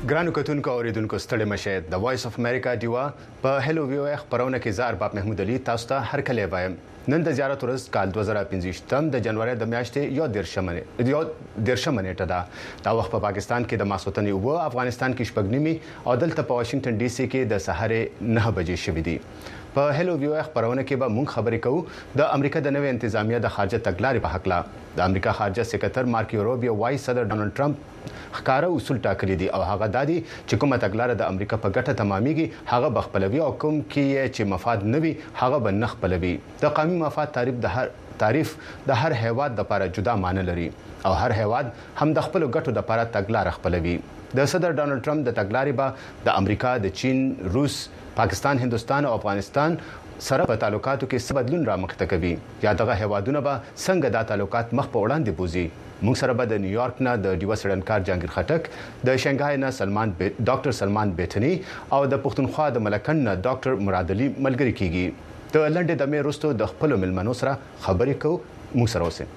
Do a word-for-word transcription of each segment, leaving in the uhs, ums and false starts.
ګرانو کتونکو اوریدونکو ستړي مشه د وایس اف امریکا دیوا په هلو ویو خبرونه کې زار باب محمود علي تاسو ته هر کله وایم نن د زیارت ورځ کال دوه زره پنځه د جنوري د میاشتې یو درشمنه یو درشمنه ټه دا د وخت په پاکستان کې د ماسوتنې او افغانستان کې شپږنیمي او دلته په واشنگټن ډي سي کې د سحر نه بجې شوې دي په هلو ویو خبرونه کې به مونږ خبرې کوو د امریکا د نوې انتظامیه د خارجه تګلارې په حق لا د امریکا خارجه سکرټر مارکو روبیو وايي صدر ډونالد ټرمپ ښکارا اصول ټاکلي دي او هغه دادي چې کومه تګلارې د امریکا په ګټه تمامېږي هغه بخپلوي او کوم کې چې مفاد نه وي هغه به نه خپلوي د قومي مفاد تعریف د هر تعریف د هر هیواد د لپاره جدا معنی لري او هر هیواد هم د خپل ګټو د لپاره تګلارې خپلوي د صدر ډونالد ټرمپ د تګلارې به د امریکا د چین روس پاکستان هندستان او افغانستان سره په تعلقاتو کې څه بدلون رامخته کوي یا دغه هیوادونه به څنګه د تعلقات مخ په وړاندې بوزي موږ سره به د نیویارک نه د ډیوا سړنکار جهانگیر خټک د شنګهای نه سلمان ډاکټر سلمان بیٹنی او د پښتونخوا د ملکن نه ډاکټر مراد علي ملګری کیږي د لنډې د مې رستو د خپل ملمنو سره خبرې کوو موږ سره اوسئ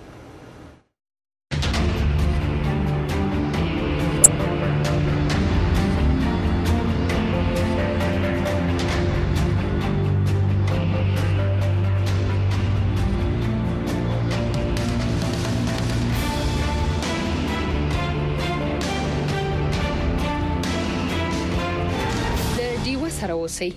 سره اوسئ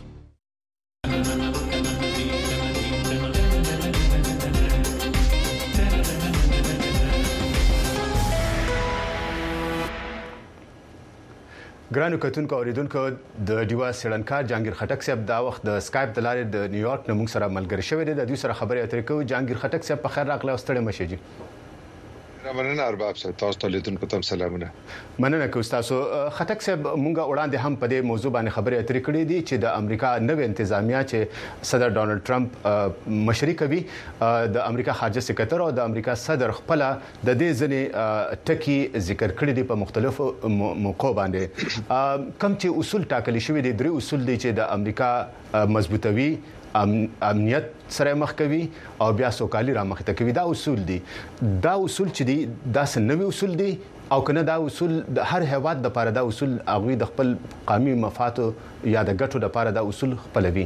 ګرانو کتونکو اوریدونکو د ډیوا سړنکار جهانگیر خټک صاحب دا وخت د سکایپ د لارې د نیویارک نه موږ سره ملګری شوی دی د دوی سره خبرې اترې کوو جهانگیر خټک صاحب په خیر راغلی او ستړي مشه جی مننه ارباب صاحب تاسو ته لیدونکو ته سلامونه مننه کوم تاسو خټک صاحب مونږه وړاندې هم په دې موضوع باندې خبرې اترې کړې دي چې د امریکا نوې انتظامیه چې صدر ډونالد ټرمپ مشري کوي د امریکا خارجه سکرټر او د امریکا صدر خپل د دې ځنې ټکی ذکر کړی دي په مختلفو موقعو باندې کوم چې اصول ټاکلي شوی دي درې اصول دي چې د امریکا مضبوطوي امنیت سره مخ کوي او بیا سوکالي را مخ ته کوي دا اصول دي دا اصول چې دي دا سنوي اصول دي او کنه دا اصول د هر هیواد د لپاره دا اصول هغه د خپل قومي مفاد یا د ګټو د لپاره دا اصول خپلوي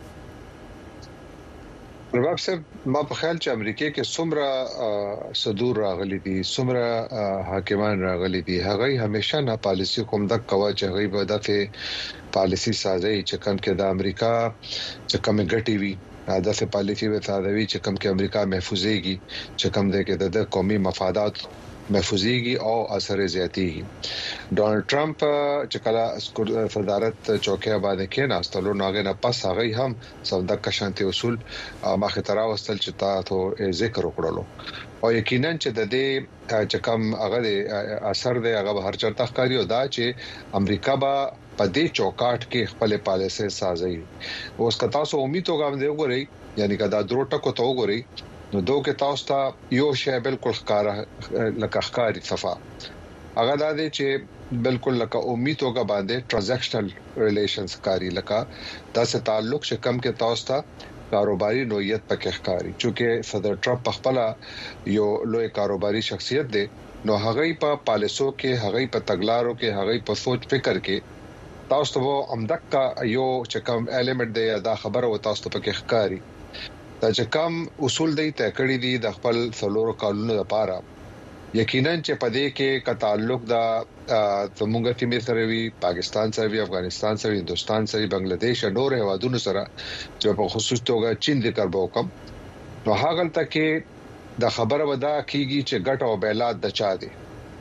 ارباب صاحب ما په خیال چې امریکا کې څومره صدور راغلي دي څومره حاکمان راغلي دي هغه همیشه نه پالیسی کوم د کوا چې هغه به د پالیسی سازي چې کوم کې د امریکا چې کوم ګټي وي دا سه پالیسی به سازوي چې کوم کې امریکا محفوظيږي چې کوم د کې د قومي مفادات محفوظيږي او اثر زیاتېږي ډونالد ټرمپ چې کله صدارت چوکۍ باندې کېناستلو ناګه نه پس هغه هم سودا کشانتي اصول مخه تر واستل چې تاسو ذکر وکړلو او یقینا چې د دې چې کوم هغه اثر دی هغه هر چرته ښکاری او دا چې امریکا با په دې چوکاټ کې خپل پالیسي سازي اوس که تاسو امید وګورئ وګورئ یعنی که دا درو ټکو ته وګورئ نو دوه کې تاسو ته یو شی بالکل ښکارا لکه ښکاری صفه هغه دا دی چې بالکل لکه امید وګ باندې ټرانزیکشنل ریلیشنز کاری لکه تاسو تعلق چې کم کې تاسو ته کاروباري نوعیت پکې ښکاری چې صدر ټرمپ خپل یو لوی کاروباري شخصیت دی نو هغه په پالیسو کې هغه په تګلارو کې هغه په سوچ فکر کې تاسو ته امدک یو چې کوم الیمنٹ دی دا خبره و تاسو ته پکې ښکاری دا چې کوم اصول دی ته کړی دي د خپل څلورو کالونو لپاره یقینا چې په دې کې ک تعلق دا زموږ ټیم سره وی پاکستان سره وی افغانستان سره هندستان سره بنگلاديش او نور هیوادونو سره چې په خصوص توګه چین ذکر وکم نو هغه تل کې د خبره ودا کیږي چې ګټ او بیلات د چا دي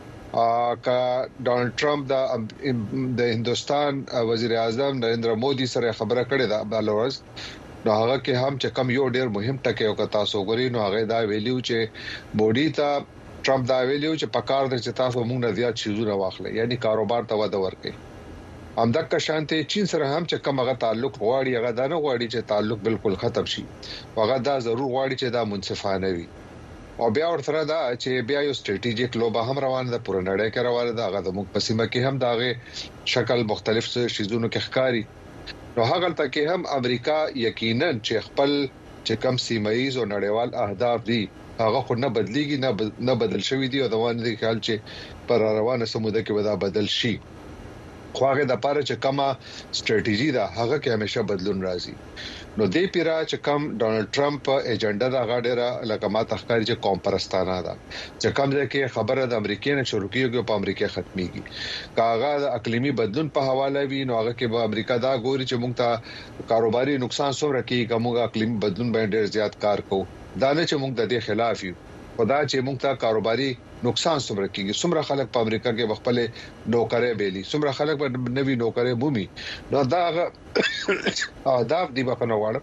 ا کا ډونالد ټرمپ د د هندستان وزیر اعظم نریندرا مودي سره خبره کړې ده بلورز نو هغه کې هم چې کم یو ډیر مهم ټکی او کتا سو غوري نو هغه دا ویلیو چې بودی ته ټرمپ دا ویلیو چې پکار د چې تاسو موږ نه زیات شیزونه واخلې یعنی کاروبار ته وده ورکړي همدک شانته چین سره هم چې کوم هغه تعلق غواړي هغه دا نه غواړي چې تعلق بالکل ختم شي هغه دا ضرور غواړي چې دا منصفانه وي او بیا ورته دا چې بیا یو سټریټیجیک لوبه هم روانه ده پوره نړۍ کې روانه ده هغه د موږ په سیمه کې هم داغه شکل مختلف شیزونو کې ښکاری نو هغه تل کې هم امریکا یقینا چې خپل چې کم سیمایي او نړیوال اهداف دي هغه خو نه بدليږي نه نه بدل شوی دی او د وانه د خیال چې پر روانه سموده کې ودا بدل شي خواغه د پاره چې کومه ستراتیژي ده هغه کې همیشه بدلون راځي. نو دې پیرا چې کوم ډونالد ټرمپ ایجنډا دا غاډه لکه ما تخکاری چې قوم پرستانه ده چې کوم ځکه خبره د امریکای نه شروع کیږي په امریکا ختميږي کاغه د اقلیمی بدلون په حواله وی نو هغه کې به امریکا دا ګوري چې موږ ته کاروباري نقصان څومره کیږي کومه اقلیمی بدلون باندې ډیر زیات کار کوو دا نه چې موږ د دې خلاف یو خدا چې موږ ته کاروباري نقصان څومره کیږي څومره خلک په امریکا کې خپل نوکرې بیلی څومره خلک په نوی نوکرې بومي نو دا اهداف دی په نوواړه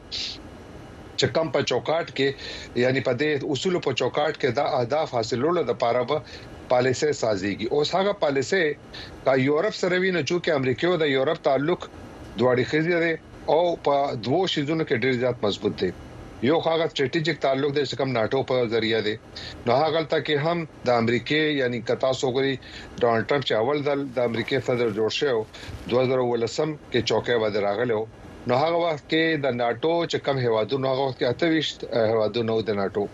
چې کم په چوکاټ کې یعنی په دې اصول په چوکاټ کې دا اهداف حاصلولو د پاره به پالیسي سازيږي اوس هغه پالیسي کا یورپ سره ویني چې امریکا او د یورپ تعلق دواړي خزي او په دوه شیزونو کې ډیر زیات مضبوط دي یو هغه ستراتیژیک تعلق د شکم ناتو په ذریعہ دی نو هغه تل کې هم د امریکای یعنی کتا سوګري ډونالد ټرمپ چې اول ځل د امریکای صدر جوړ شو دوه هزار ولسم کې چوکه باندې راغلو نو هغه وخت کې د ناتو چې کم هوادونو هغه وخت کې اته هوادونو د ناتو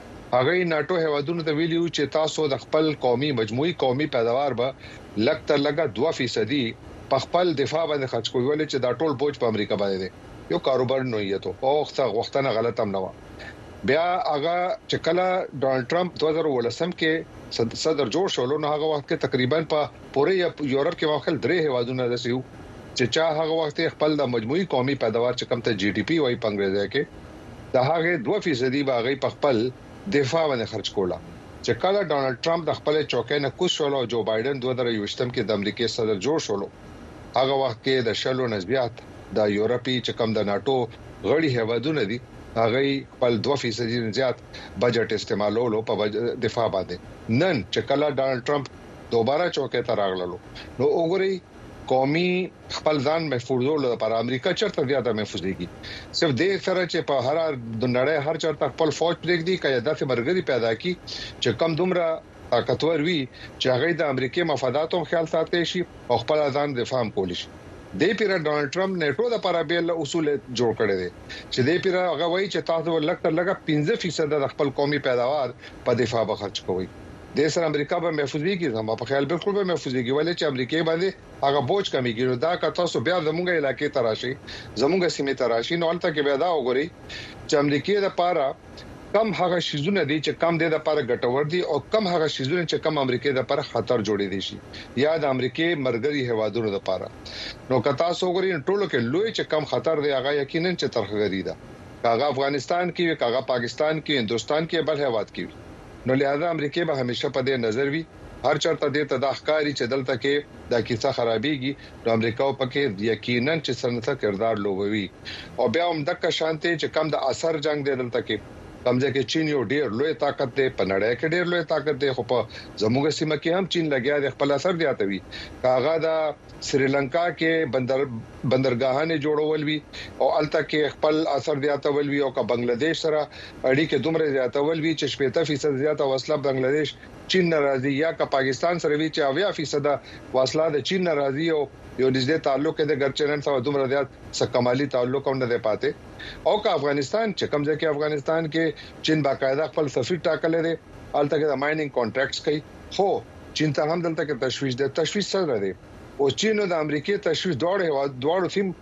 هغه ناتو هوادونو ته ویلیو چې تاسو د خپل قومي مجموعي قومي پیداوار به لګ تر لګا دوه فیصد په خپل دفاع باندې خرج کوي ولې چې دا ټول بوج په امریکا باندې دی یو کاروبار نه یته او وختونه غلط هم نه و بیا هغه چې کله ډونالد ټرمپ دوه هزار ولسم کې صدر جوړ شو نو هغه وخت کې تقریبا په پوره یورپ کې واخل درې هوادونه رسیدو چې چا هغه وخت خپل د مجموعي قومي پیداوار چې کم ته جی ډي پی وای په انګریزي کې دا هغه دوه فیصد باغې په خپل دفاع باندې خرج کولا چې کله ډونالد ټرمپ د خپل چوکۍ نه کوش شو او جو بایدن دوه هزار یوشتم کې د امریکای صدر جوړ شو هغه وخت کې د شلو نسبیات د یورپی چې کم د ناتو غړي هوادونه دي هغه خپل دوه فیصد زیات بجټ استعمالولو په دفاع باندې نن چې کله ډونالد ټرمپ دوباره چوکۍ ته راغللو نو وګورئ قومي خپل ځان محفوظولو لپاره امریکا چرته زیاته محفوظيږي صرف دې سره چې په هر د نړۍ هر چرته خپل فوج پرېږدي کله داسې مرګري پیدا کی چې کم دومره طاقتور وي چې هغه د امریکای مفاداتو خیال ساتي شي او خپل ځان دفاع کولی شي د پیرا ډونالد ټرمپ نیټو د لپاره بیل اصول جوړ کړی دي چې د پیرا هغه وایي چې تاسو لکه لکه پنځه فیصد د خپل قومي پیداوار په دفاع به خرج کوئ د سر امریکا به محفوظيږي زموږ په خیال بالکل به محفوظيږي ولې چې امریکای باندې هغه بوج کمیږي نو دا که تاسو بیا زموږ علاقې تراشي زموږ سیمه تراشي نو البته کې بیا دا وګوري چې امریکای د لپاره کم هغه شیزونه دي چې کم د لپاره ګټور دي او کم هغه شیزونه چې کم امریکای د لپاره خطر جوړي دي شي یا د امریکای مرګري هوادونو لپاره نو کتا سوګري ټولو کې لوی چې کم خطر دی هغه یقینا چې ترخګری ده کاغه افغانستان کې کاغه پاکستان کې هندستان کې بل هواد کې نو لہذا امریکای به همیشه په دې نظر وي هر چرته د تداخکاری چې دلته کې د کیسه خرابېږي نو امریکا په کې یقینا چې سنته کردار لوبوي او بیا هم د شانتي چې کم د اثر جنگ دی دلته کې کمزې کې چین یو ډیر لوی طاقت دی په نړۍ کې ډیر لوی طاقت دی خو په زموږ سیمه کې هم چین لګیا دی خپل اثر دیاتوي کاغه د سریلانکا کې بندر بندرګاهانه جوړول وی او الته کې خپل اثر دیاتول وی او کا بنگلاديش سره اړیکې دومره دیاتول وی چې شپږ فیصد زیاته وسله بنگلاديش چین ناراضي یا کا پاکستان سره وی چې اویا فیصد وسله د چین ناراضي او یو نږدې تعلق د ګرچنن سره دومره زیات سکمالي تعلق هم نه دی پاتې او کا افغانستان چې کوم ځکه افغانستان کې چین باقاعده خپل سفیر ټاکلې دي الته کې د مايننګ کانټراکټس کوي خو چین ته هم دلته کې تشويش ده تشويش سره دی او چین او د امریکای تشويش دواړو دواړو سیم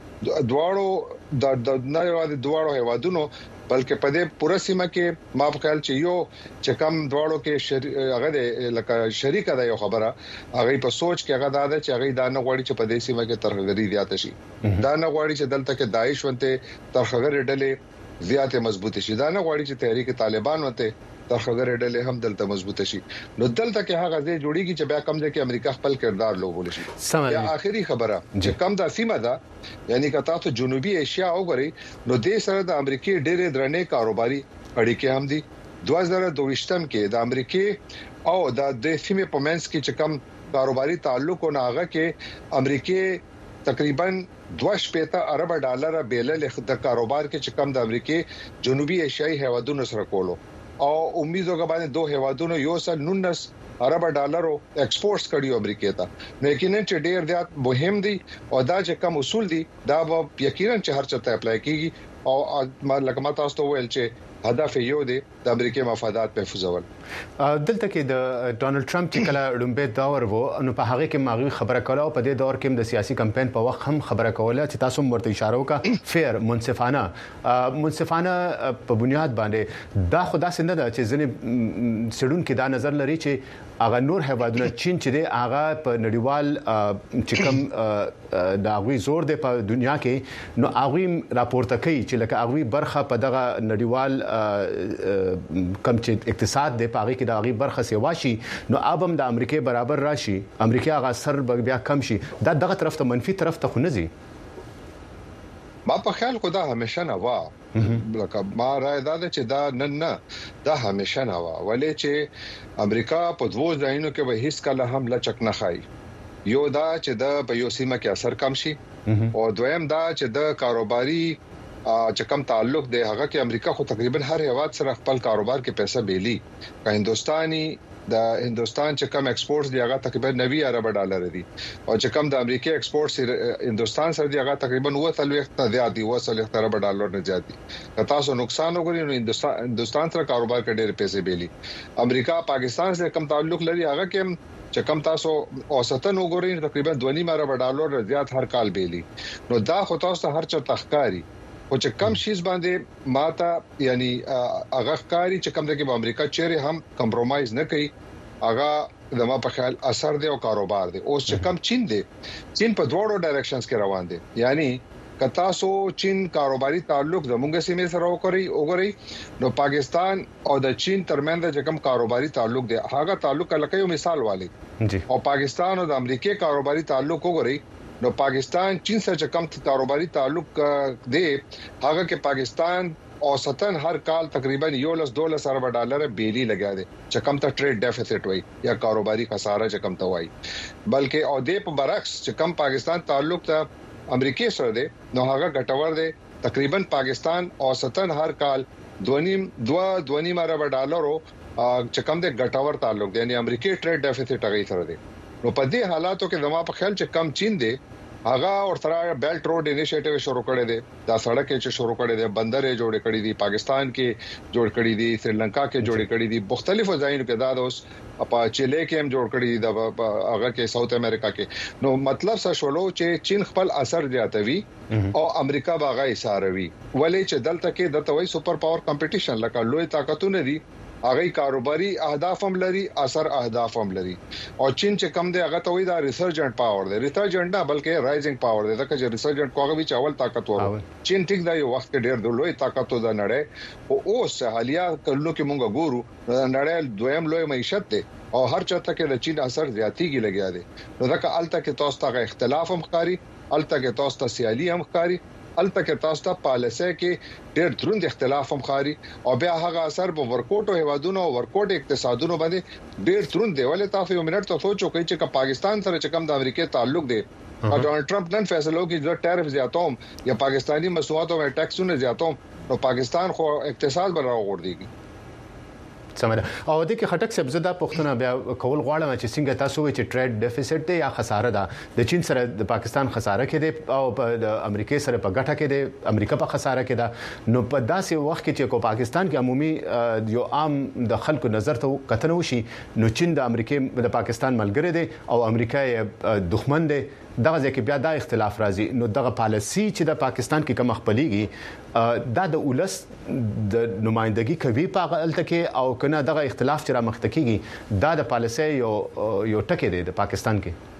دواړو د د نه یوازې دواړو هوادونو بلکې په دې پوره سیمه کې ما په خیال چې یو چې کم دواړو کې هغه لکه شریک ده یو خبره هغه په سوچ کې هغه دا چې هغه دا نه غواړي چې په دې سیمه کې ترخګری زیات شي دا نه غواړي چې دلته کې داعش ونته ترخګری ډلې زیاته مضبوط شي دا نه غواړي چې تحریک طالبان ونته ترخګری ډلې هم دلته مضبوط شي نو دلته کې هغه ځای جوړیږي چې بیا کم ځای کې امریکا خپل کردار لوبول شي یا اخري خبره چې کم د سیمه ده یعنی که تاسو جنوبي ایشیا وګورئ نو د سره د امریکای ډېرې درنې کاروباري اړیکې هم دي دوه هزار دوه کې د امریکای او د سیمه په منځ کې چې کم کاروباري تعلق او هغه کې امریکای تقریبا دوه شپږ ارب ډالر بیلل د کاروبار کې چې کم د امریکای جنوبي ایشیاي هوادونو سره کولو او امیدو غبانه دوه هوادونو یو سل نونس ارب ډالرو ایکسپورټس کړیو امریکا ته نو یقینا چې ډیر زیات مهم دي او دا چې کوم اصول دي دا به یقینا چې هر چاته اپلای کیږي او لکه ما تاسو ته ویل چې هدف یو دی د امریکای مفادات محفوظول. دلته کې د ډونالد ټرمپ چې کله لومبه دور وو نو په هغه کې ماغوي خبره کوله او په دې دور کې د سیاسي کمپاین په وخت هم خبره کوله چې تاسو مرته اشاره وکړه فیر منصفانه منصفانه په بنیاد باندې دا خدا سند ده چې ځنې سړون کې دا نظر لري چې هغه نور هیوادونه چین چې دی هغه په نړیوال چې کوم د هغوی زور دی په دنیا کې نو هغه راپورته کوي چې لکه هغوی برخه په دغه نړیوال کم چې اقتصاد دی په هغه کې د هغوی برخه سیوا شي نو ابم د امریکای برابر راشي امریکا هغه سر بیا کم شي دا دغه طرف ته منفي طرف ته خو نه ځي. ما په خیال کو دا همیشه نه وا لکه ما راي دا چې دا نن نه دا همیشه نه وا ولې چې امریکا په دوه ځایونو کې به هیڅ کله هم لچک نه خای. یو دا چې د په یو سیمه کې اثر کم شي او دویم دا چې د کاروباري چې کم تعلق دی هغه کې امریکا خو تقریبا هر هیواد سره خپل کاروبار کې پیسې بیلی که هندستاني د هندستان چې کم ایکسپورټس دی هغه تقریبا نوي ارب ډالر دي او چې کم د امریکای ایکسپورټس هندستان سره دی هغه تقریبا اوه څلوېښت نه زیات دي اوه څلوېښت ارب ډالر نه زیات دي. که تاسو نقصان وګورئ نو هندستان هندستان سره کاروبار کې ډېر پیسې بیلی. امریکا پاکستان سره کم تعلق لري هغه کې چې کم تاسو اوسطن وګورئ تقریبا دوه نیم ارب ډالر زیات هر کال بیلی. نو دا خو تاسو هر چا تخکاری او چې کم شیز باندې ماته یعنی هغه ښکاری چې کم دغه امریکا چیرې هم کمپرمایز نه کوي هغه د ما په خیال اثر دی او کاروبار دی. اوس چې کم چین دی چین په دوړو ډایرکشنز کې روان دي یعنی کتا سو چین کاروباري تعلق زموږ سیمه سره وکړي وګوري نو پاکستان او د چین ترمنځ چې کم کاروباري تعلق دی هغه تعلق لکه یو مثال والی جی او پاکستان او د امریکای کاروباري تعلق وګوري نو پاکستان چین سره کم کاروباري تعلق دی هغه کې پاکستان اوسطن هر کال تقریبا یو لس ډالر ارب ډالر بیلی لګا دي چې کم ته ټریډ ډیفیسټ وای یا کاروباري خساره چې کم ته وای بلکې او د په برعکس چې کم پاکستان تعلق ته امریکای سره دی نو هغه ګټور دی تقریبا پاکستان اوسطن هر کال دونیم دوا دونیم ارب ډالرو چې کم د ګټور تعلق دی یعنی امریکای ټریډ ډیفیسټ هغه سره دی. نو په دې حالاتو کې زما په خیال چې کم چین دی هغه ورته بیلټ روډ انیشیټیو شروع کړی دی دا سړک چې شروع کړی دی بندرې جوړ کړی دي پاکستان کې جوړ کړی دي سریلانکا کې جوړ کړی دي مختلفو ځایونو کې دا اوس په چیلې کې هم جوړ کړی دي هغه کې ساوث امریکا کې. نو مطلب څه شولو چې چین خپل اثر زیاتوي او امریکا باغی ساروي ولې چې دلته کې د توي سپر پاور کمپټیشن لکه لوی طاقتونه دي هغه کاروباري اهداف هم لري اثر اهداف هم لري او چین چې کم دی هغه ته وي دا ریسرجنٹ پاور دی ریسرجنٹ نه بلکې رایزینګ پاور دی دا چې ریسرجنٹ کوغه وی چاول طاقت ورو چین ټیک دا یو وخت کې ډېر د لوی طاقت د نړۍ او اوس حالیا کلو کې مونږ ګورو د نړۍ دویم لوی معیشت دی او هر چاته کې د چین اثر زیاتیږي لګیا دی. نو دا که الته کې تاسو ته اختلاف هم ښکاری الته کې تاسو ته سیالي هم ښکاری الته کې تاسو ته پالیسي کې ډېر دروند اختلاف هم ښکاری او بیا هغه اثر په ورکوټو هیوادونو او ورکوټ اقتصادونو باندې ډېر دروند دی. ولې تاسو یو منټ ته سوچو کوي چې پاکستان سره چې کم د امریکای تعلق دی او ډونالد ټرمپ نن فیصلو کې د ټیرف زیاتوم یا پاکستانی مسوواتو او ټیکسونو زیاتوم نو پاکستان خو اقتصاد بل راغورځيږي سمره او د کې خټک سبزه د پښتون بیا کول غواړم چې څنګه تاسو وی چې ټریډ ډیفیسټ دی یا خساره ده د چین سره د پاکستان خساره کې دی او د امریکای سره په ګټه کې دی امریکا په خساره کې ده نو په داسې وخت کې چې کو پاکستان کې عمومي یو عام د خلکو نظر ته کتنه وشي نو چین د امریکای د پاکستان ملګری دی او امریکا یې دښمن دی دغه ځکه بیا د اختلاف راځي نو دغه پالیسی چې د پاکستان کې کوم خپلېږي دا د اولس د نمائندګي کوي په غلطه کې او کنه دغه اختلاف چې را مخته کیږي دا د پالیسی یو یو ټکی دی د پاکستان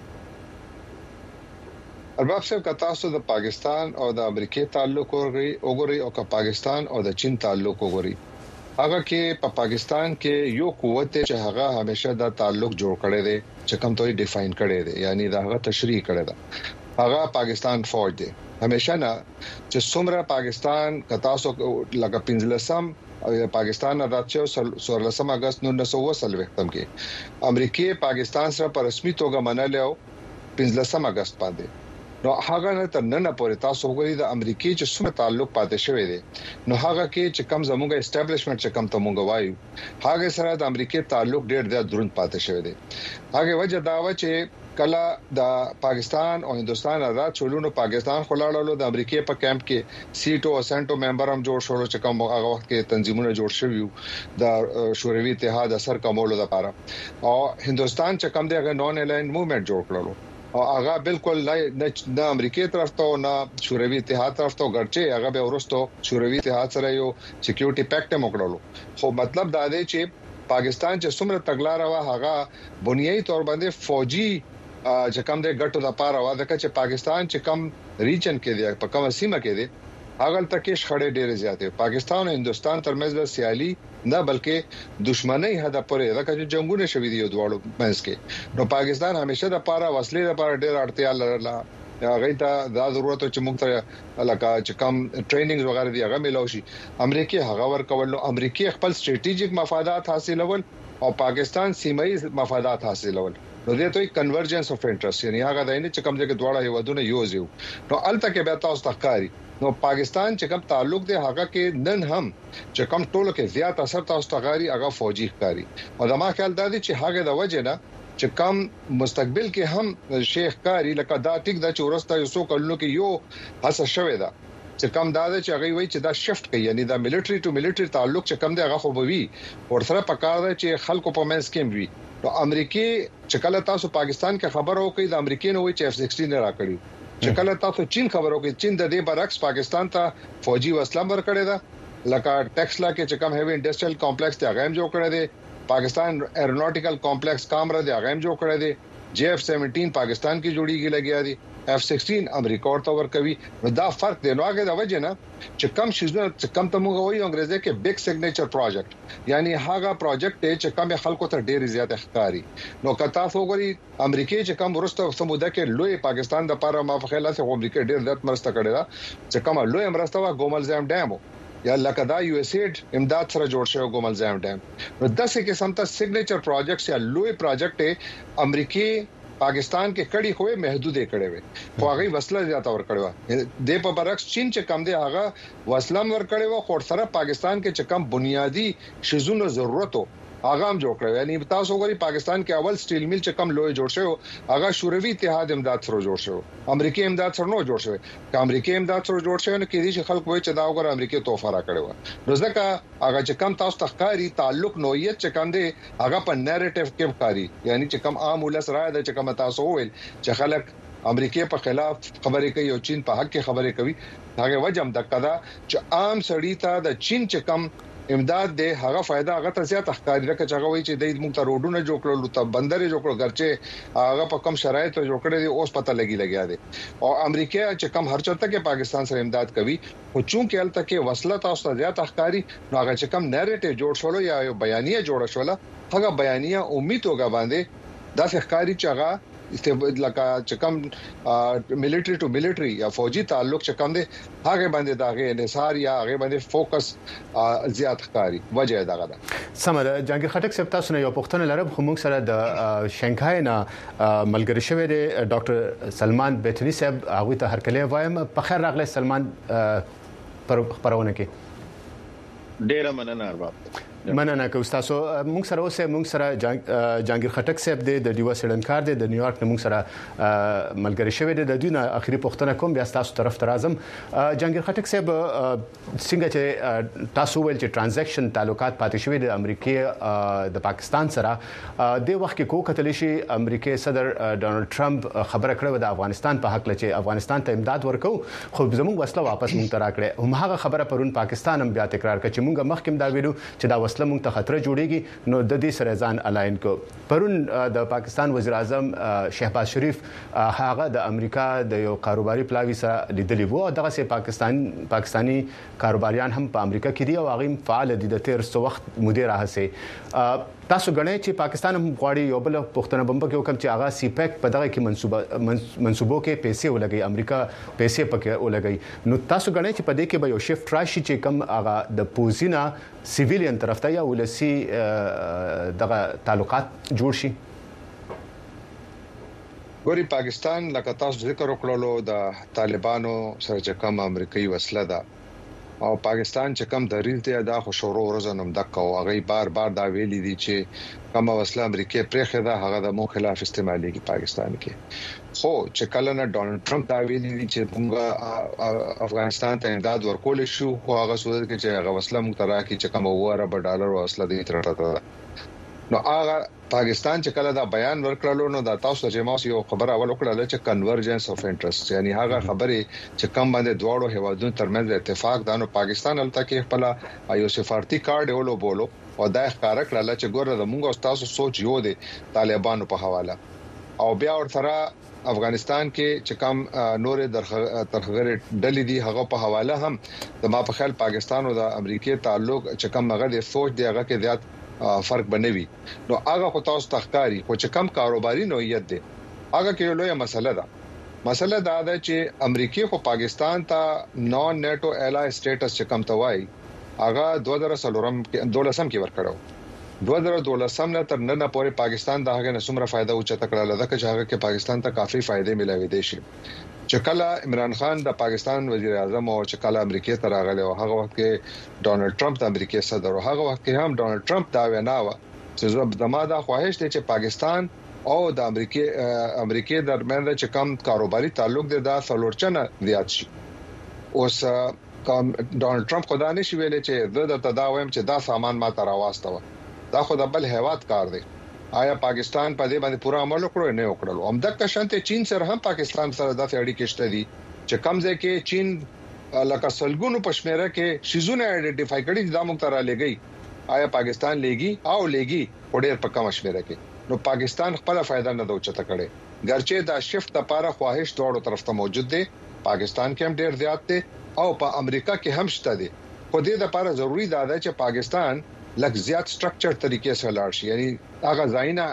کې. ارباب صاحب که تاسو د پاکستان او د امریکای تعلق وګورئ او که پاکستان او د چین تعلق وګورئ هغه کې په پاکستان کې یو قوت چې هغه همیشه دا تعلق جوړ کړی دی چې کوم توي ډیفاین کړی دی یعنی دا هغه تشریح کړی دی هغه پاکستان فوج دی همیشه نه چې څومره پاکستان کتا سو لکه پنځلسم او پاکستان راځي سولسم اگست نولس سو وسلوختم کې امریکای پاکستان سره په رسمي توګه منلو پنځلسم اگست باندې نو هغه نه تر نن پورې تاسو وګورئ د امریکای چې څومره تعلق پاتې شوی دی نو هغه کې چې کم زموږه اسټابلیشمنت چې کم ته مونږ وایو هغه سره د امریکای تعلق ډېر ډېر دروند پاتې شوی دی. هغه وجه دا و چې کله د پاکستان او هندستان آزاد شولونو پاکستان خلاړلو د امریکای په کیمپ کې سیټو او سنټو ممبر هم جوړ شول چې کوم هغه وخت کې تنظیمونه جوړ شوي د شوروي اتحاد اثر کمولو لپاره او هندستان چې کوم دغه نون الاین موومېنټ جوړ کړلو او هغه بالکل نه امریکای طرف ته نه شوروي اتحاد طرف ته ګرځي هغه به ورستو شوروي اتحاد سره یو سکیورټي پیکټ موکړلو خو مطلب دا دی چې پاکستان چې څومره تګلار وا هغه بنیادی تور باندې فوجي چې کوم د ګټو د پاره وا دغه چې پاکستان چې کوم ریجن کې دی په کومه سیمه کې دی هغه تکه شخړې ډېرې زیاتې پاکستان او هندستان ترمنځ د سیالي نه بلکې دښمنۍ هدا پرې دغه چې جنگونه شوي دي دواړو منځ کې نو پاکستان همیشه د پاره وسلې لپاره ډېر اړتیا لرله هغه ته دا ضرورت چې موږ ته علاقه چې کم ټریننګز وغیرہ دی هغه ملو شي امریکای هغه ورکول نو امریکای خپل سټریټیجیک مفادات حاصلول او پاکستان سیمایي مفادات حاصلول نو دې ته کنورجنس اف انټرست یعنی هغه داینه چې کوم ځای کې دواړه هیوادونه یوز یو نو الته کې به تاسو تخکاری نو پاکستان چې کوم تعلق دی هغه کې نن هم چې کوم ټولو کې زیات اثر تاسو تخکاری هغه فوجي ښکاری او دا ما خیال دا دی چې هغه د وجه نه چې کم مستقبل کې هم شیخ کاری لکه دا ټیک دا چې ورسته یو څو کلونو کې یو حساس شوی دا چې کم دا چې هغه وایي چې دا شفت کوي یعنی دا ملټری ټو ملټری تعلق چې کم دی هغه خو به وي ورسره پکار دی چې خلکو په منځ کې وي نو امریکای چې کله تاسو پاکستان کې خبر او کوي د امریکای نو وایي چې اف سیکسټین راکړي چې کله تاسو چین خبر او کوي چین د دې برعکس پاکستان ته فوجي وسله ورکړي دا لکه ټیکسلا کې چې کم هیوی انډستریال کمپلیکس ته هغه جوړ کړی دی پاکستان ایروناټیکل کمپلیکس کامره دی هغه جوړ کړی دی جی ایف سیونټین پاکستان کې جوړیږي لګیا دی اف سیکسټین امریکا ورته ورکوي نو دا فرق دی نو هغه د وجه نه چې کم شیزونه چې کم ته موږ وایو انګریزي کې بیگ سیګنیچر پروجیکټ یعنی هغه پروجیکټ چې کم خلکو ته ډیر زیات ښکاری نو کتا فوګوري امریکای چې کم ورسته سموده کې لوی پاکستان د لپاره ما په خیال سره امریکا ډیر زیات مرسته کړې ده چې کوم لوی مرسته وا ګومل زم ډیمو یا لکه دا یو اس ایډ امداد سره جوړ شوی ګومل زم ډیم نو داسې قسم ته سیګنیچر پروجیکټس یا لوی پروجیکټ امریکای پاکستان کې کړي خوې محدودې کړي وي خو هغه وسله زیاته ور کړو د په برعکس چین چې کم دی هغه وسلم ور کړي وو خو سره پاکستان کې چې کم بنیادی شیزونو ضرورتو هغه هم جوړ کړو یعنی تاسو وګورئ پاکستان کې اول سټیل میل چې کم لوی جوړ شو هغه شوروي اتحاد امداد سره جوړ شو امریکای امداد سره نو جوړ شو که امریکای امداد سره جوړ شو نو کې دي چې خلک وایي چې دا وګوره امریکای توفه را کړو نو ځکه هغه چې کم تاسو تخکاری تعلق نوعیت چې کم دی هغه په نریټیو کې کاری یعنی چې کم عام ولس راځي چې کم تاسو ویل چې خلک امریکای په خلاف خبرې کوي او چین په حق کې خبرې کوي هغه وجه هم د کدا چې عام سړی ته د چین چې کم امداد دی هغه فائدہ هغه ته زیات ښکاری راکړي چې هغه وایي چې د موږ ته روډونه جوړ کړل ته بندرې جوړ کړل ګرچه هغه په کم شرایطو جوړ کړی دی اوس پته لګي لګیا دی او امریکا چې کم هر چرته کې پاکستان سره امداد کوي او چونکه الته کې وسله تاسو ته زیات ښکاری نو هغه چې کم نریټیو جوړ شول یا یو بیانیه جوړ شول هغه بیانیه امید وګا باندې دا ښکاری چې هغه لکه چې کوم ملټری ټو ملټری یا فوجي تعلق چې کوم دی هغه باندې داغه انحصار یا هغه باندې فوکس زیات ښکاری وجه دغه ده سمره جهانگیر خټک صاحب تاسو نه یو پوښتنه لرم خو موږ سره د شنګهای نه ملګری شوی دی ډاکټر سلمان بیتنی صاحب هغه ته هرکلی وایم په خیر راغلی سلمان پر خبرونه کې ډیر مننه ارباب مننه کوم تاسو موږ سره اوسه موږ سره جهانگیر خټک صاحب د ډیوا سیډنکار د نیویارک نه موږ سره ملګری شوی دی د دوی نه اخیری پوښتنه کوم بیا تاسو طرف ته راځم جهانگیر خټک صاحب څنګه چې تاسو ویل چې ترانزیکشن تعلقات پاتې شوی د امریکای د پاکستان سره د وخت کې کو کتل شي امریکای صدر ډونالد ټرمپ خبره کړې د افغانستان په حق لچې افغانستان ته امداد ورکو خو زموږ وسله واپس مونږ ته راکړه هم هغه خبره پرون پاکستان هم بیا تکرار کړ چې مونږ مخکې دا ویلو چې دا وسله مونږ ته خطر جوړيږي نو د دې سره ځان الاین کو پرون د پاکستان وزیر اعظم شهباز شریف هغه د امریکا د یو کاروباري پلاوی سره لیدلی وو دغه سه پاکستان پاکستانی کاروباریان هم په امریکا کې دي او هغه فعال دي د تیر څو وخت مدیر راهسه تاسو غنئ چې پاکستان هم غواړي یو بل پښتنه بمبه کې حکم چې هغه سی پیک په دغه کې منسوبه منسوبو کې پیسې ولګي امریکا پیسې پکې ولګي نو تاسو غنئ چې په دې کې به یو شیفت راشي چې کم هغه د پوزینا سیویلین طرف ته یا ولسی دغه تعلقات جوړ شي ګوري پاکستان لکه تاسو ذکر وکړلو د طالبانو سره چې کوم امریکایي وسله ده او پاکستان چې کم دریل ته دا خو شورو ورزنم دغه او هغه بار بار دا ویلي دي چې کوم وسله امریکا پرېخه ده هغه د مو خلاف استعمالي کې پاکستان کې خو چې کله نه ډونلډ ټرمپ دا ویلي دي چې موږ افغانستان ته امداد ورکول شو خو هغه سوچ کې چې هغه وسله موږ ته راکې چې کوم وره په ډالر وسله دي ترټه نو هغه پاکستان چې کله دا بیان ورکړلو نو دا تاسو چې ما یو خبره اول وکړه چې کنورجنس اف انټرست یعنی هغه خبره چې کم باندې دواړو هیوادونو ترمنځ اتفاق دانو پاکستان الته کې خپل ایو سفارتي کارت ولو بولو او دا ښکارا کړل چې ګوره د موږ تاسو سوچ یو دي طالبانو په حواله او بیا ورته افغانستان کې چې کم نورې ترخغره ډلې دي هغه په حواله هم د ما په خیال پاکستان او د امریکای تعلق چې کم هغه د سوچ دی هغه کې زیات فرق بنوي نو هغه خو تاسو تخکاری خو چې کم کاروباري نوعیت دی هغه کې لویه مسله ده مسله دا ده چې امریکای خو پاکستان ته نان نیټو الای سټیټس چې کم توای هغه دوه هزار سلورم کې دولسم کې ورکړو دوه هزار دولسم نه تر نن پورې پاکستان دا هغه نسمره فائدہ او چته کړل دا چې هغه کې پاکستان ته کافي فائدې ملاوي دي شي چې کله عمران خان د پاکستان وزیر اعظم او چې کله امریکای ته راغلی او هغه وخت کې ډونلډ ټرمپ د امریکای صدر او هغه وخت کې هم ډونلډ ټرمپ دا وینا و چې زه د ما دا خواهش دی چې پاکستان او د امریکای امریکای درمیان چې کم کاروباري تعلق دی دا څلورچنه زیات شي اوس ډونلډ ټرمپ خدای نشي ویلې چې زه د تداویم چې دا سامان ما ته راوستو دا خو د بل هیواد کار دی آیا پاکستان په دې باندې پوره عمل وکړو نه وکړلو هم د کشنته چین سره هم پاکستان سره د اړیکې شته دي چې کمزې کې چین لکه سلګونو پښمیره کې شیزونه آئیډنټیفای کړي دا موږ ته را لګي آیا پاکستان لګي او لګي وړې په کم شمیره کې نو پاکستان خپل فائدہ نه دوچته کړي ګرچه دا شفت لپاره خواهش دوړو طرف ته موجود دي پاکستان کې هم ډېر زیات دي او په امریکا کې هم شته دي خو دې لپاره ضروری ده چې پاکستان لکه زیات سټرکچر طریقې سره لاړ شي یعنی هغه ځاینا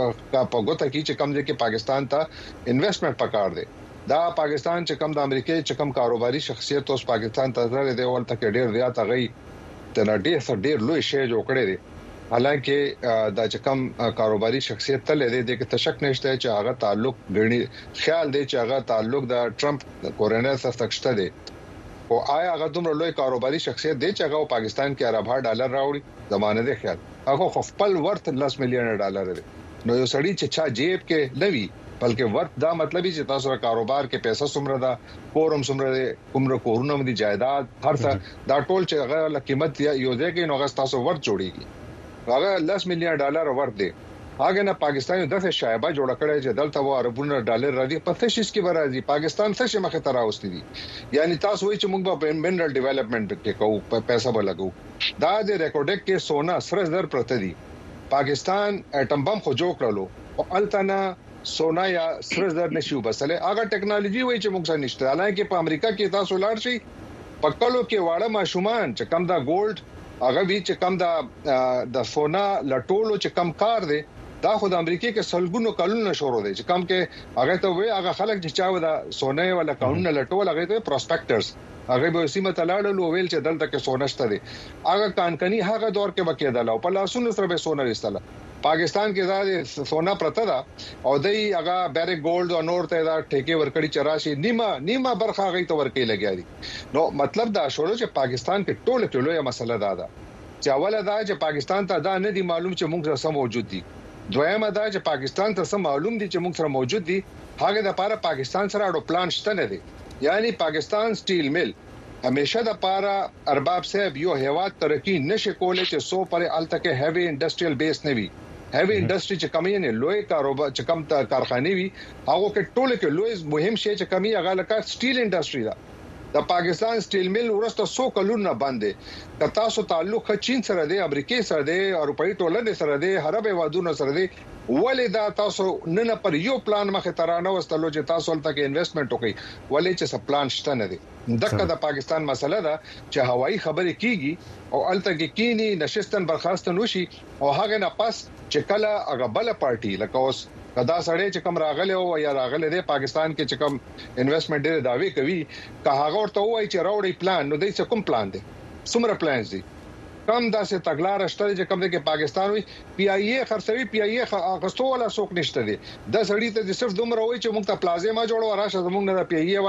په ګوته کې چې کم دي کې پاکستان ته انویسټمنٹ پکار دی دا پاکستان چې کم د امریکای چې کم کاروباري شخصیت اوس پاکستان ته زره دی ولته کې ډیر زیات غي ته ډیر څه ډیر لوی شی جوړ کړی دی حالانکه دا چې کم کاروباري شخصیت ته لري د کې تشک نشته چې هغه تعلق غني خیال دی چې هغه تعلق د ټرمپ کورنر سره تکشته دی او آیا هغه دومره لوی کاروباري شخصیت دی چې هغه پاکستان کې اربع ډالر راوړي زمانه دی خیال هغه خپل ورت لس میلیون ډالر دی نو یو سړی چې چا جیب کې لوي بلکې ورت دا مطلب چې تاسو را کاروبار کې پیسې سمره دا کورم سمره دی کومره کورونه مدي جایداد هر څه دا ټول چې هغه قیمت یو ځای کې نو هغه تاسو ورت جوړیږي هغه لس میلیون ډالر ورت دی هغه نه پاکستان دغه شایبه جوړ کړی چې دلته و اربونه ډالر راځي په تشخیص کې ورازي پاکستان څه مخه تر اوستي دي یعنی تاسو وایي چې موږ په منرل ډیولپمنٹ کې کوو په پیسې به لګو دا د ریکورډ کې سونا سره زر پرته دي پاکستان اټم بم خو جوړ کړلو او التنا سونا یا سره زر نشو بسله هغه ټیکنالوژي وایي چې موږ سره نشته حالانکه په امریکا کې تاسو لاړ شي پکلو کې واړه ماشومان چې کم دا ګولډ هغه وی چې کم دا د سونا لټولو چې کم کار دی دا خو د امریکای کې سلګونو کلونه شروع دي چې کم کې هغه ته وي هغه خلک چې چاو دا سونه ولا قانون لټول هغه ته پروسپیکټرز هغه به سیمه تلاړل او ویل چې دلته کې سونه شته دي هغه کانکني هغه دور کې وکیدل او په لاسونو سره به سونه رساله پاکستان کې دا سونا پرته ده او دای هغه بیرک ګولډ او نور ته دا ټیکي ورکړي چراشي نیمه نیمه برخه هغه ته ورکې لګیا دي نو مطلب دا شروع چې پاکستان کې ټول ټول یو مسله ده چې اوله دا چې پاکستان ته دا نه دی معلوم چې موږ سره موجود دي دویمه دا چې پاکستان ته سم معلوم دي چې موږ سره موجود دي هغه د لپاره پاکستان سره اړو پلان شته نه دي یعنی پاکستان سټیل مل همیشه د لپاره ارباب صاحب یو هیواد ترقی نشي کولای چې سو پر التکه هیوی انډستریال بیس نه وي هیوی انډستری چې کمی نه لوی کاروبار چې کم کارخانه وي هغه کې ټوله کې لوی مهم شی چې کمی هغه لکه سټیل انډستری ده د پاکستان سټیل مل ورسته سو کلونه باندې د تاسو تعلق چین سره دی امریکای سره دی اروپאי ټولنې سره دی عرب هیوادونو سره دی ولې دا تاسو نن پر یو پلان مخه ترانه وستلو چې تاسو هلته کې انویسټمنټ وکړي ولې چې څه پلان شته نه دی دغه د پاکستان مسله ده چې هوایي خبرې کیږي او هلته کې کینی نشستن برخاست نوشي او هغه نه پس چې کله هغه بل پارټي لکه اوس کدا سړی چې کوم راغله او یا راغله دی پاکستان کې چې کوم انویسټمنټ ډېر داوی کوي که هغه ورته وایي چې راوړي پلان نو دوی څه کوم پلان دی څومره پلانز دي کم داسې تګلار شته چې کوم کې پاکستان وي پی آی اے خرڅوي پی آی اے اغستو ولا څوک نشته دي د سړی ته صرف دومره وایي چې موږ ته پلازما جوړو راشه زموږ نه پی آی اے والا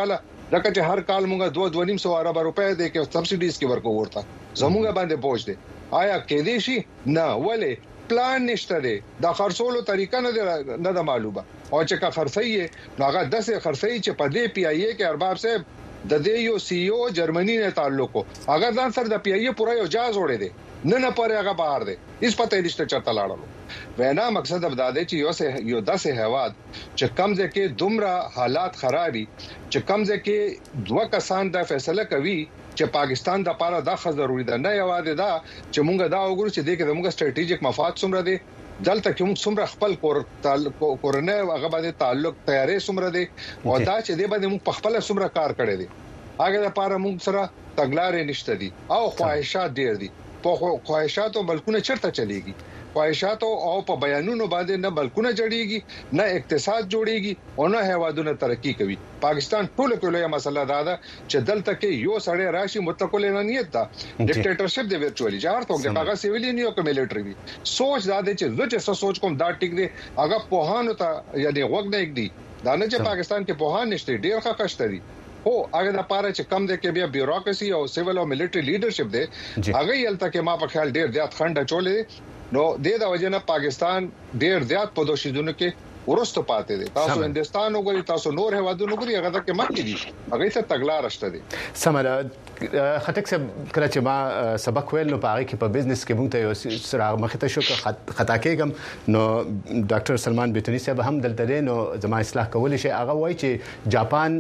لکه چې هر کال موږ دوه دوه نیم سو ارب روپے د کې سبسيډیز کې ورکو ورته زموږ باندې بوج دي آیا کې دي شي نه ولې پلان نشته دی دا خرڅولو طریقه نه نه د معلومه او چې کا خرڅي نو هغه داسې خرڅي چې په دې پی ای اے کې ارباب صاحب د دې یو سی او جرمني نه تعلق هغه ځان سره د پی ای اے پورا یو جاز وړي دي نه نه پاره هغه بهر دي هیڅ پته نشته چرته لاړو وینا مقصد ابدا دی چې یو سه یو داسې هواد چې کمزې کې دومره حالات خرابي چې کمزې کې دوه کسان دا فیصله کوي چې پاکستان د لپاره دا خه ضروری ده نه یوازې دا چې مونږ دا وګورو چې د کې موږ سټریټیجیک مفاد څومره دي دلته کوم څومره خپل کور کورنه هغه باندې تعلق تیارې څومره دي او دا چې د باندې موږ خپل څومره کار کړی دي هغه لپاره موږ سره تګلارې نشته دي او خواهشات ډېر دي په خواهشاتو بلکونه چرته چلیږي خواهشاتو او په بیانونو باندې نه بلکونه جوړيږي نه اقتصاد جوړيږي او نه هوادونه ترقی کوي پاکستان ټول کله مسله دا ده چې دلته کې یو سړی راشي متقل نه نیت دا ډیکټیټرشپ دی ورچوالي جهار ته د هغه سیویلین یو کمیلیټری وي سوچ دا دی چې زه چې سوچ کوم دا ټیک دی هغه پوهانو ته یعنی وګ نه یک دی دا نه چې پاکستان کې پوهان نشته ډیر ښه کشته دي او هغه د پاره چې کم د کې بیا بیوروکراسي او سیول او ملټری لیډرشپ دی هغه یلته کې ما په خیال ډیر زیات خنډه چولې نو د دې وجه نه پاکستان ډیر زیات په دوشیدونو کې ورستو پاتې دي تاسو هندستان وګورئ تاسو نور هوادونو وګورئ هغه ته کې مخکې دي هغه ته تګلار شته دي سمره خټک صاحب کله چې ما سبق ویل نو پاره کې په بزنس کې مونږ ته یو سره مخه ته شو خطا کېږم نو ډاکټر سلمان بیتونی صاحب هم دلته دی نو زما اصلاح کول شي هغه وایي چې جاپان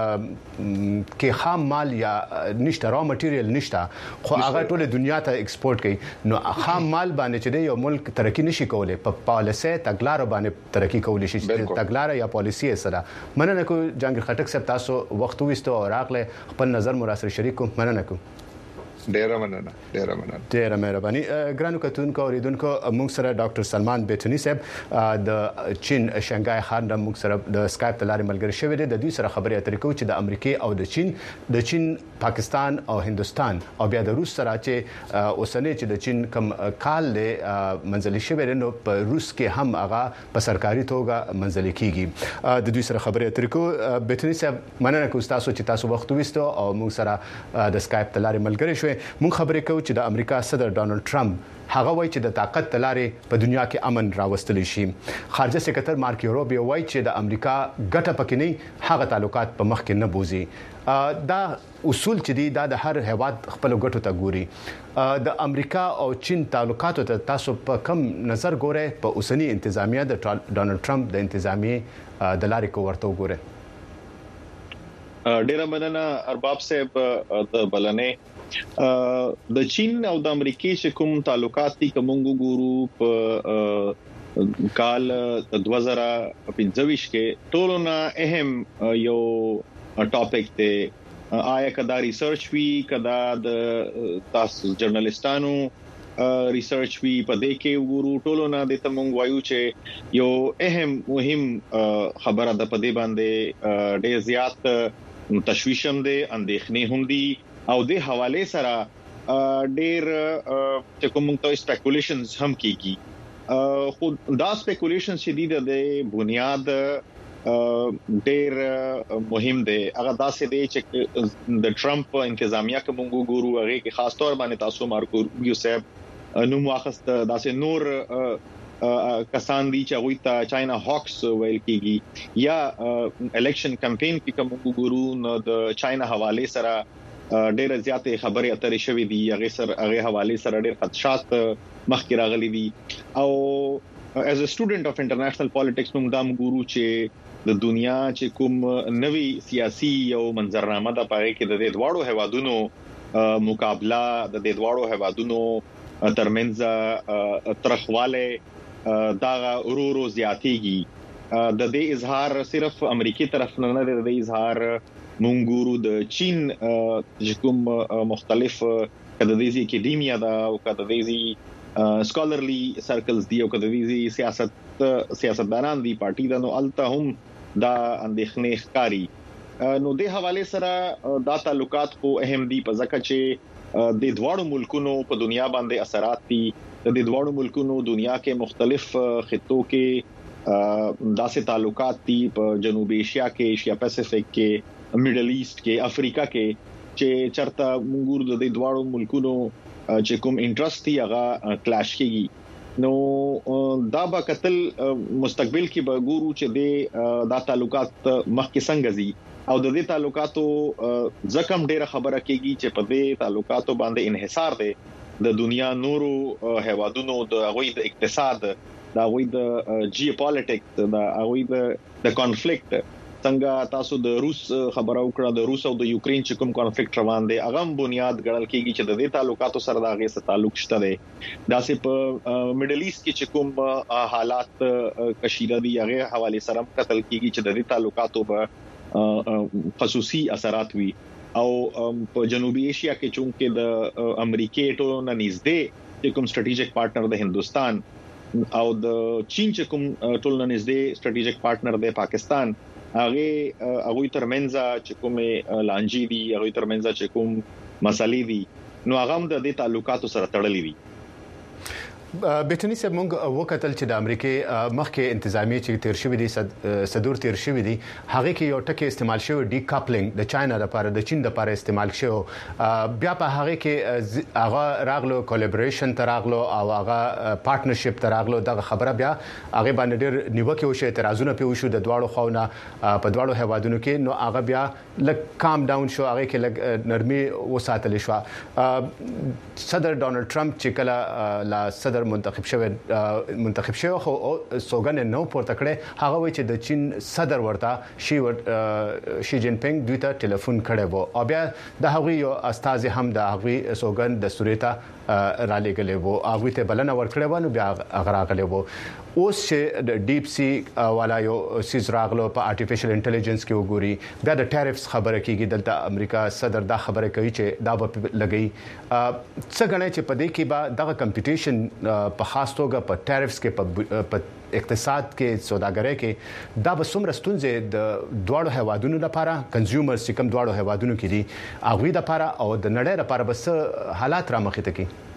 کې خام مال یا نشته را مټیریل نشته خو هغه ټول دنیا ته ایکسپورټ کوي نو خام مال باندې چې یو ملک ترقی نشي کولای په پالیسي تګلار باندې ترقی کولای شي تګلار یا پالیسي سره مننه کو جنگ خټک صاحب تاسو وخت وستو او راغله خپل نظر مو سره شریک مننه کوم ډیر مننه ډیر مننه ډیر مهرباني ګرانو کتونکو اوریدونکو موږ سره ډاکټر سلمان بیتونی صاحب د چین شنګای خان د موږ سره د اسکایپ تلاري ملګری شوی دی د دوی سره خبرې اترې کوي چې د امریکای او د چین د چین پاکستان او هندستان او بیا د روس سره چې اوسنۍ چې د چین کم کال له منځلي شوی نو په روس کې هم هغه په سرکاري توګه منځلي کیږي د دوی سره خبرې اترې کوي بیتونی صاحب مننه کوم تاسو چې تاسو وخت وستو او موږ سره د اسکایپ تلاري ملګری شوی مونږ خبرې کوو چې د امریکا صدر ډانلډ ټرمپ هغه وایي چې د طاقت تلارې په دنیا کې امن راوستل شي خارجه سکرټر مارک روبیو وایي چې د امریکا ګټه پکې نه هغه تعلقات په مخ کې نه بوزي دا اصول چې دی دا د هر هیواد خپل ګټو ته ګوري د امریکا او چین تعلقاتو ته تاسو په کم نظر ګورئ په اوسنی انتظامیه د ډانلډ ټرمپ د انتظامیه د لارې کو ورته ګورئ ډیره مننه ارباب صاحب د بلنې د چین او د امریکای چې کوم تعلقات دي کوم ګورو په کال دوه زره پنځه کې ټولونه اهم یو ټاپک ته آیا کدا ریسرچ وی کدا د تاسو جرنالستانو ریسرچ وی په دې کې ګورو ټولونه د تمونګ وایو چې یو اهم مهم خبره د پدې باندې ډېر زیات تشویشم دي اندېښنې هم دي او د حواله سره ډېر چې کوم ته سپیکولیشنز هم کیږي خو دا سپیکولیشنز شدید د بنیاد ډېر مهم دي هغه داسې دي چې د ټرمپ انتظامیه کوم ګورو هغه کې خاص تور باندې تاسو مارکو روبیو صاحب نو مؤخص داسې نور کسان دي چې هغه ته چاینا هاکس ویل کیږي یا الیکشن کمپاین کې کوم ګورو نو د چاینا حواله سره ډېر زیاتې خبرې اترې شوې دي هغه سره هغه حواله سره ډېر خدشات مخکې راغلي دي او as a student of international politics موږ دا ګورو چې د دنیا چې کوم نوي سیاسي او منظرنامه د پاره کې د دې دواړو هوادونو مقابله د دې دواړو هوادونو ترمنځ ترخواله دا ورورو زیاتېږي د دې اظهار صرف امریکای طرف نه نه د اظهار مونږ د چین چې کوم مختلف کده دې اکیډمیا دا او کده دې سکالرلی سرکلز دی او کده دې سیاست سیاستدانان دی پارټي د نو الته هم دا اندېښنې ښکاری نو د حواله سره دا تعلقات خو اهم دي په ځکه چې د دواړو ملکونو په دنیا باندې اثرات دي د دواړو ملکونو دنیا کې مختلف خطو کې داسې تعلقات دي په جنوبي ایشیا کې ایشیا پیسفیک کې میډل ایست کې افریقا کې چې چرته موږ د دې دواړو ملکونو چې کوم انټرست دی هغه کلاش کیږي نو دا به قتل مستقبل کې به ګورو چې د دا تعلقات مخکې څنګه زی او د دې تعلقاتو ځکم ډیره خبره کیږي چې په دې تعلقاتو باندې انحصار دی د دنیا نورو هیوادونو د غوي د اقتصاد د غوي د جیوپالیټکس د غوي د کانفلیکټ څنګه تاسو د روس خبرو کړه د روس او د یوکرين چې کوم کانفلیکټ روان دی هغه بنیاد ګڼل کیږي چې د دې تعلقاتو سره د هغه سره تعلق شته دی داسې په میډل ایست کې چې کوم حالات کشیده دي هغه حواله سره قتل کیږي چې د دې تعلقاتو په خصوصي اثرات وي او په جنوبي ایشیا کې چونکه د امریکای ټولو نه نږدې چې کوم سټریټیجیک پارټنر د هندستان او د چین چې کوم ټولو نه نږدې سټریټیجیک پارټنر د پاکستان هغه هغه ترمنځ چې کومه لانجی دي هغه ترمنځ چې کوم مسالې دي نو هغه د دې تعلقاتو سره تړلې دي بیٹنی صاحب موږ وکتل چې د امریکای مخکې انتظامی چې تیر شوی دي صدور تیر شوی دي هغه کې یو ټکی استعمال شوی ډی کاپلینګ د چاینا لپاره د چین لپاره استعمال شوی بیا په هغه کې هغه راغلو کولیبریشن تر راغلو او هغه پارټنرشپ تر راغلو دغه خبره بیا هغه باندې ډېر نیوکه وشي اعتراضونه پیو شو د دواړو خواونه په دواړو هوادونو کې نو هغه بیا لږ کام ډاون شو هغه کې لږ نرمي وساتل شو صدر ډونالد ټرمپ چې کله لا صدر منتخب شوی منتخب شوی خو سوګن نو پورته کړي هغه وی چې د چین صدر ورته شي شي جین پینګ دوی ته ټلیفون کړي وو او بیا د هغوی یو استاد هم د هغوی سوګن د سوريتا را لګلې وو هغه ته بلنه ورکړې و نو بیا هغه راغلې وو اوس چې د ډیپ سی والا یو سیز راغلو په ارتفیشل انټيليجنس کې وګوري بیا د ټیرفز خبره کیږي دلته امریکا صدر دا خبره کوي چې دا به لګي څه غنې چې په دې کې به دغه کمپټیشن په خاص توګه په ټیرفز کې په اقتصاد کې سوداګرۍ کې دا به څومره ستونزې د دواړو هوادونو لپاره کنزیومرز چې کوم دواړو هوادونو کې دي هغه د لپاره او د نړۍ لپاره بس حالات را مخې ته کې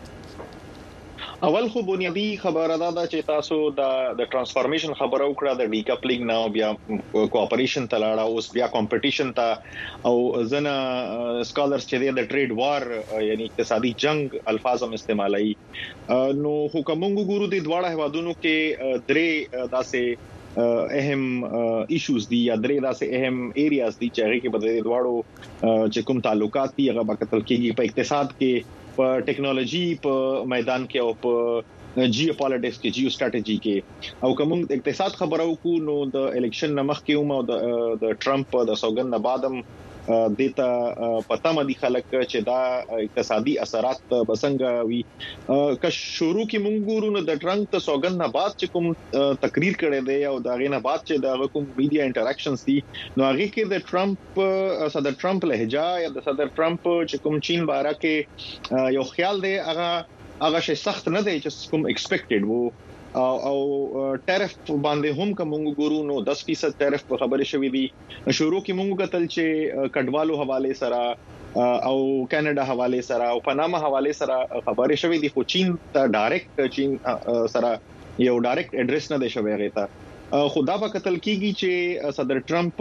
اول خو بنیادی خبره ده چې تاسو د د ترانسفورمیشن خبره وکړه د ډیکپلینګ نه بیا کوآپریشن ته لاړه اوس بیا کمپټیشن ته او زنه سکالرز چې د ټریډ وار یعنی اقتصادي جنگ الفاظ هم استعمالي نو حکومت ګورو د دواړه هوادونو کې درې داسې اهم ایشوز دي یا درې داسې اهم ایریاز دي چې هغه کې په دواړو چې کوم تعلقات دي هغه په کتل کېږي په اقتصاد کې په ټیکنالوژي په میدان کې او په جیوپالیټکس کې جیو سټریټجی کې او کوم اقتصاد خبرو کو نو د الیکشن نمخ کې هم او د ټرمپ د سوګند نه بعدم دیتا پتا مدي خلک چې دا اقتصادي اثرات بسنګ وي که شروع کې مونږ ګورو نو د ټرمپ ته سوګند نه بعد چې کوم تقریر کړي دی او دا غي نه بعد چې دا کوم میډیا انټریکشنز دي نو هغه کې د ټرمپ صدر ټرمپ لهجه یا د صدر ټرمپ چې کوم چین باره کې یو خیال دی هغه هغه شي سخت نه دی چې کوم ایکسپیکټډ وو او او ټیرف باندې هم کوم ګورو نو دس فیصد ټیرف په خبره شوې دي شروع کې موږ کتل چې کډوالو حواله سره او کاناډا حواله سره او پناما حواله سره خبره شوې دي خو چین ته ډایرکټ چین سره یو ډایرکټ اډریس نه دی شوی غیته خدا په قتل کیږي چې صدر ټرمپ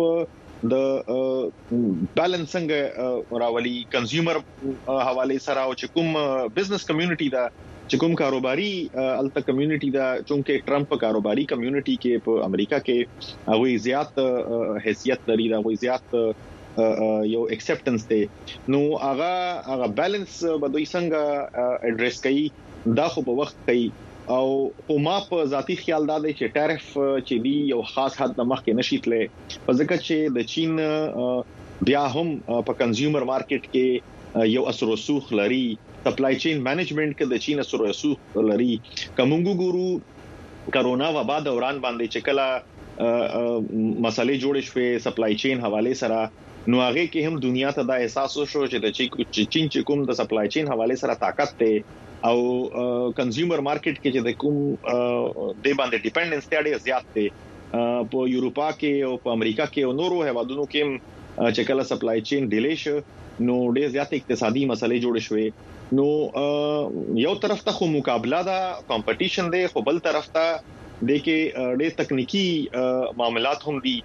د بیلنسنګ راولي کنزیومر حواله سره او چې کوم بزنس کمیونټي دا چې کوم کاروباري الته کمیونټي دا چونکه ټرمپ کاروباري کمیونټي کې په امریکا کې هغه زیات حیثیت لري دا هغه زیات یو ایکسپټنس دی نو هغه هغه بیلانس به دوی څنګه اډریس کوي دا خو په وخت کوي او او ما په ذاتی خیال دا دی چې ټیرف چې دی یو خاص حد نه مخکې نشیتلې په ځکه چې د چین بیا هم په کنزیومر مارکیټ کې یو اثر رسوخ لري سپلای چین مینجمنت کې د چین اثر رسوخ لري کومګو ګورو کرونا وبا دوران باندې چې کله مسالې جوړې شوې سپلای چین حواله سره نو هغه کې هم دنیا ته دا احساس وشو چې د چین چې کوم د سپلای چین حواله سره طاقت ته او کنزیومر مارکیټ کې چې د کوم د باندې ډیپندنس ډېر زیات دی په یورپا کې او په امریکا کې او نورو هوادونو کې چې کله سپلای چین ډیلی شو نو ډېر زیات اقتصادي مسلې جوړې شوې نو یو طرف ته خو مقابله دا کمپټیشن دی خو بل طرف ته د کې ډېر تکنیکی معاملات هم دي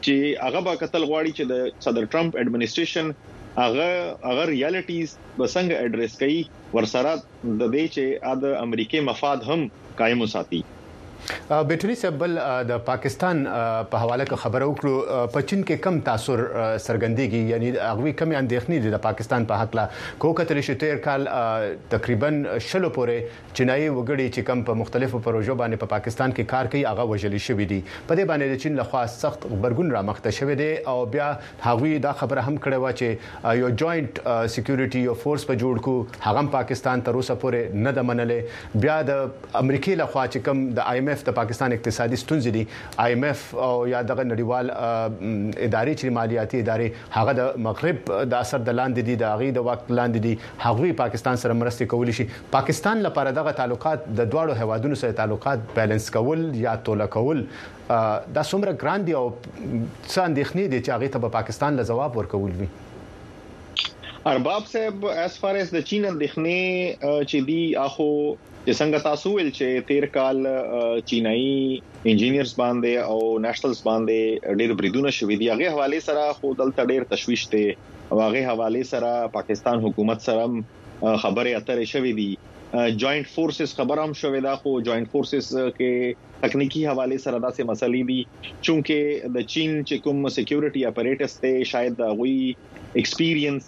چې هغه به قتل غواړي چې د صدر ټرمپ اډمنسټریشن هغه هغه ریالټیز بسنګ اډریس کوي ورسره د دې چې د امریکای مفاد هم قائم وساتي. بیټری سبل د پاکستان په حواله کې خبرو کړو په چین کې کم تاثیر سرګندېږي یعنی هغه کم اندېښنې دي د پاکستان په حق لا کوکتل شتیر کال تقریبا شلو پورې چینایي وګړي چې کم په مختلفو پروژو باندې په پا پاکستان کې کار کوي هغه وژل شوی دي. په دې باندې د چین لخوا سخت خبرګون را مخته شوی دی او بیا هغه دا خبره هم کړې و چې یو جوائنټ سکیورټي یو فورس په جوړ کو هغه پاکستان تر اوسه پورې نه د منلې. بیا د امریکای لخوا چې کم د آی ایم ایف د پاکستان اقتصادي ستونزې دي آی ایم ایف او یا دغه نړیوال ادارې چې مالیاتي ادارې هغه د مغرب د اثر د لاندې دي د غي د وخت لاندې دي هغه پاکستان سره مرسته کولی شي. پاکستان لپاره دغه تعلقات د دواړو هوادونو سره تعلقات بیلانس کول یا توله کول دا څومره ګران دي او څه اندېښنې دي چې هغه ته پاکستان له جواب ورکول وي؟ ارباب صاحب as far as د چین اندېښنې چې دی اخو چې څنګه تاسو ویل چې تیر کال چینایي انجینیرز باندې او نېشنلز باندې ډېر بریدونه شوې دي هغه حواله سره خو دلته ډېر تشويش ته او هغه حواله سره پاکستان حکومت سره خبرې اترې شوې دي. جوائنٹ فورسز خبر هم شوې ده خو جوائنٹ فورسز کې تکنیکی حواله سره داسې مسلې دي چونکه د چین چې کوم سکیورټي اپریټس ته شاید غوي ایکسپیرینس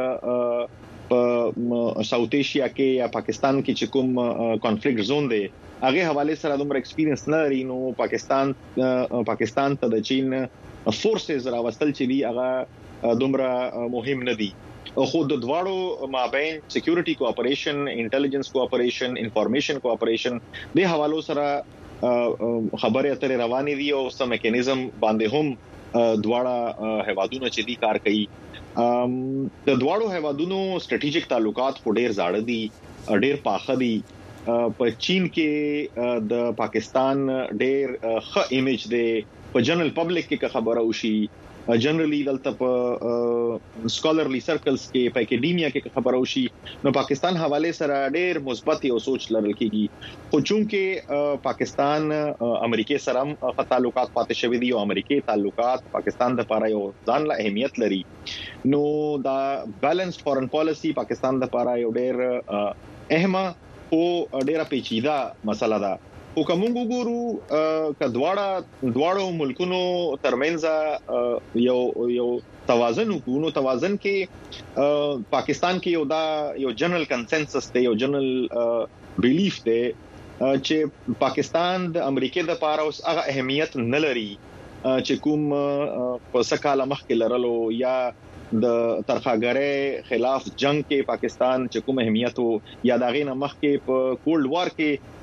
په ساوث ایشیا کې یا پاکستان کې چې کوم کانفلیکټ زون دی هغه حواله سره دومره ایکسپیرینس نه لري نو پاکستان پاکستان ته د چین فورسز راوستل چې دی هغه دومره مهم نه دي. خو د دواړو مابین سکیورټي کوآپریشن انټيليجنس کوآپریشن انفارمیشن کوآپریشن د حوالو سره خبرې اترې روانې دي او سم میکانیزم باندې هم دواړه هوادونو چې دي کار کوي. د دواړو هوادونو سټریټیجیک تعلقات په ډېر زاړه دي ډېر پاخه دي. په چین کې د پاکستان ډېر ښه ایمیج دی په جنرال پبلک کې خبره وشي جنرally دلته په سکالرلی سرکلز کې په اکیډیمیا کې خبره وشي نو پاکستان حواله سره ډېر مثبت او سوچ لرل کېږي خو چونکه پاکستان امریکای سره هم تعلقات پاتې شوی دي او امریکای تعلقات پاکستان د لپاره یو ځان له اهمیت لري نو دا بیلانسډ فورن پالیسی پاکستان د لپاره یو ډېر اهمه او ډېر پیچیده مسله ده. او کوم وګورو کډواړه دواړو ملکونو ترمنځ یو یو توازن وکونو توازن کې پاکستان کې یو دا یو جنرال کنسنسس دی یو جنرال بیلیف دی چې پاکستان د امریکای د لپاره اوس هغه اهمیت نه لري چې کوم په سکاله مخکې لرلو یا د ترخاګرې خلاف جنگ کې پاکستان چې کوم اهمیت یا دغه نه مخکې په کولډ وار کې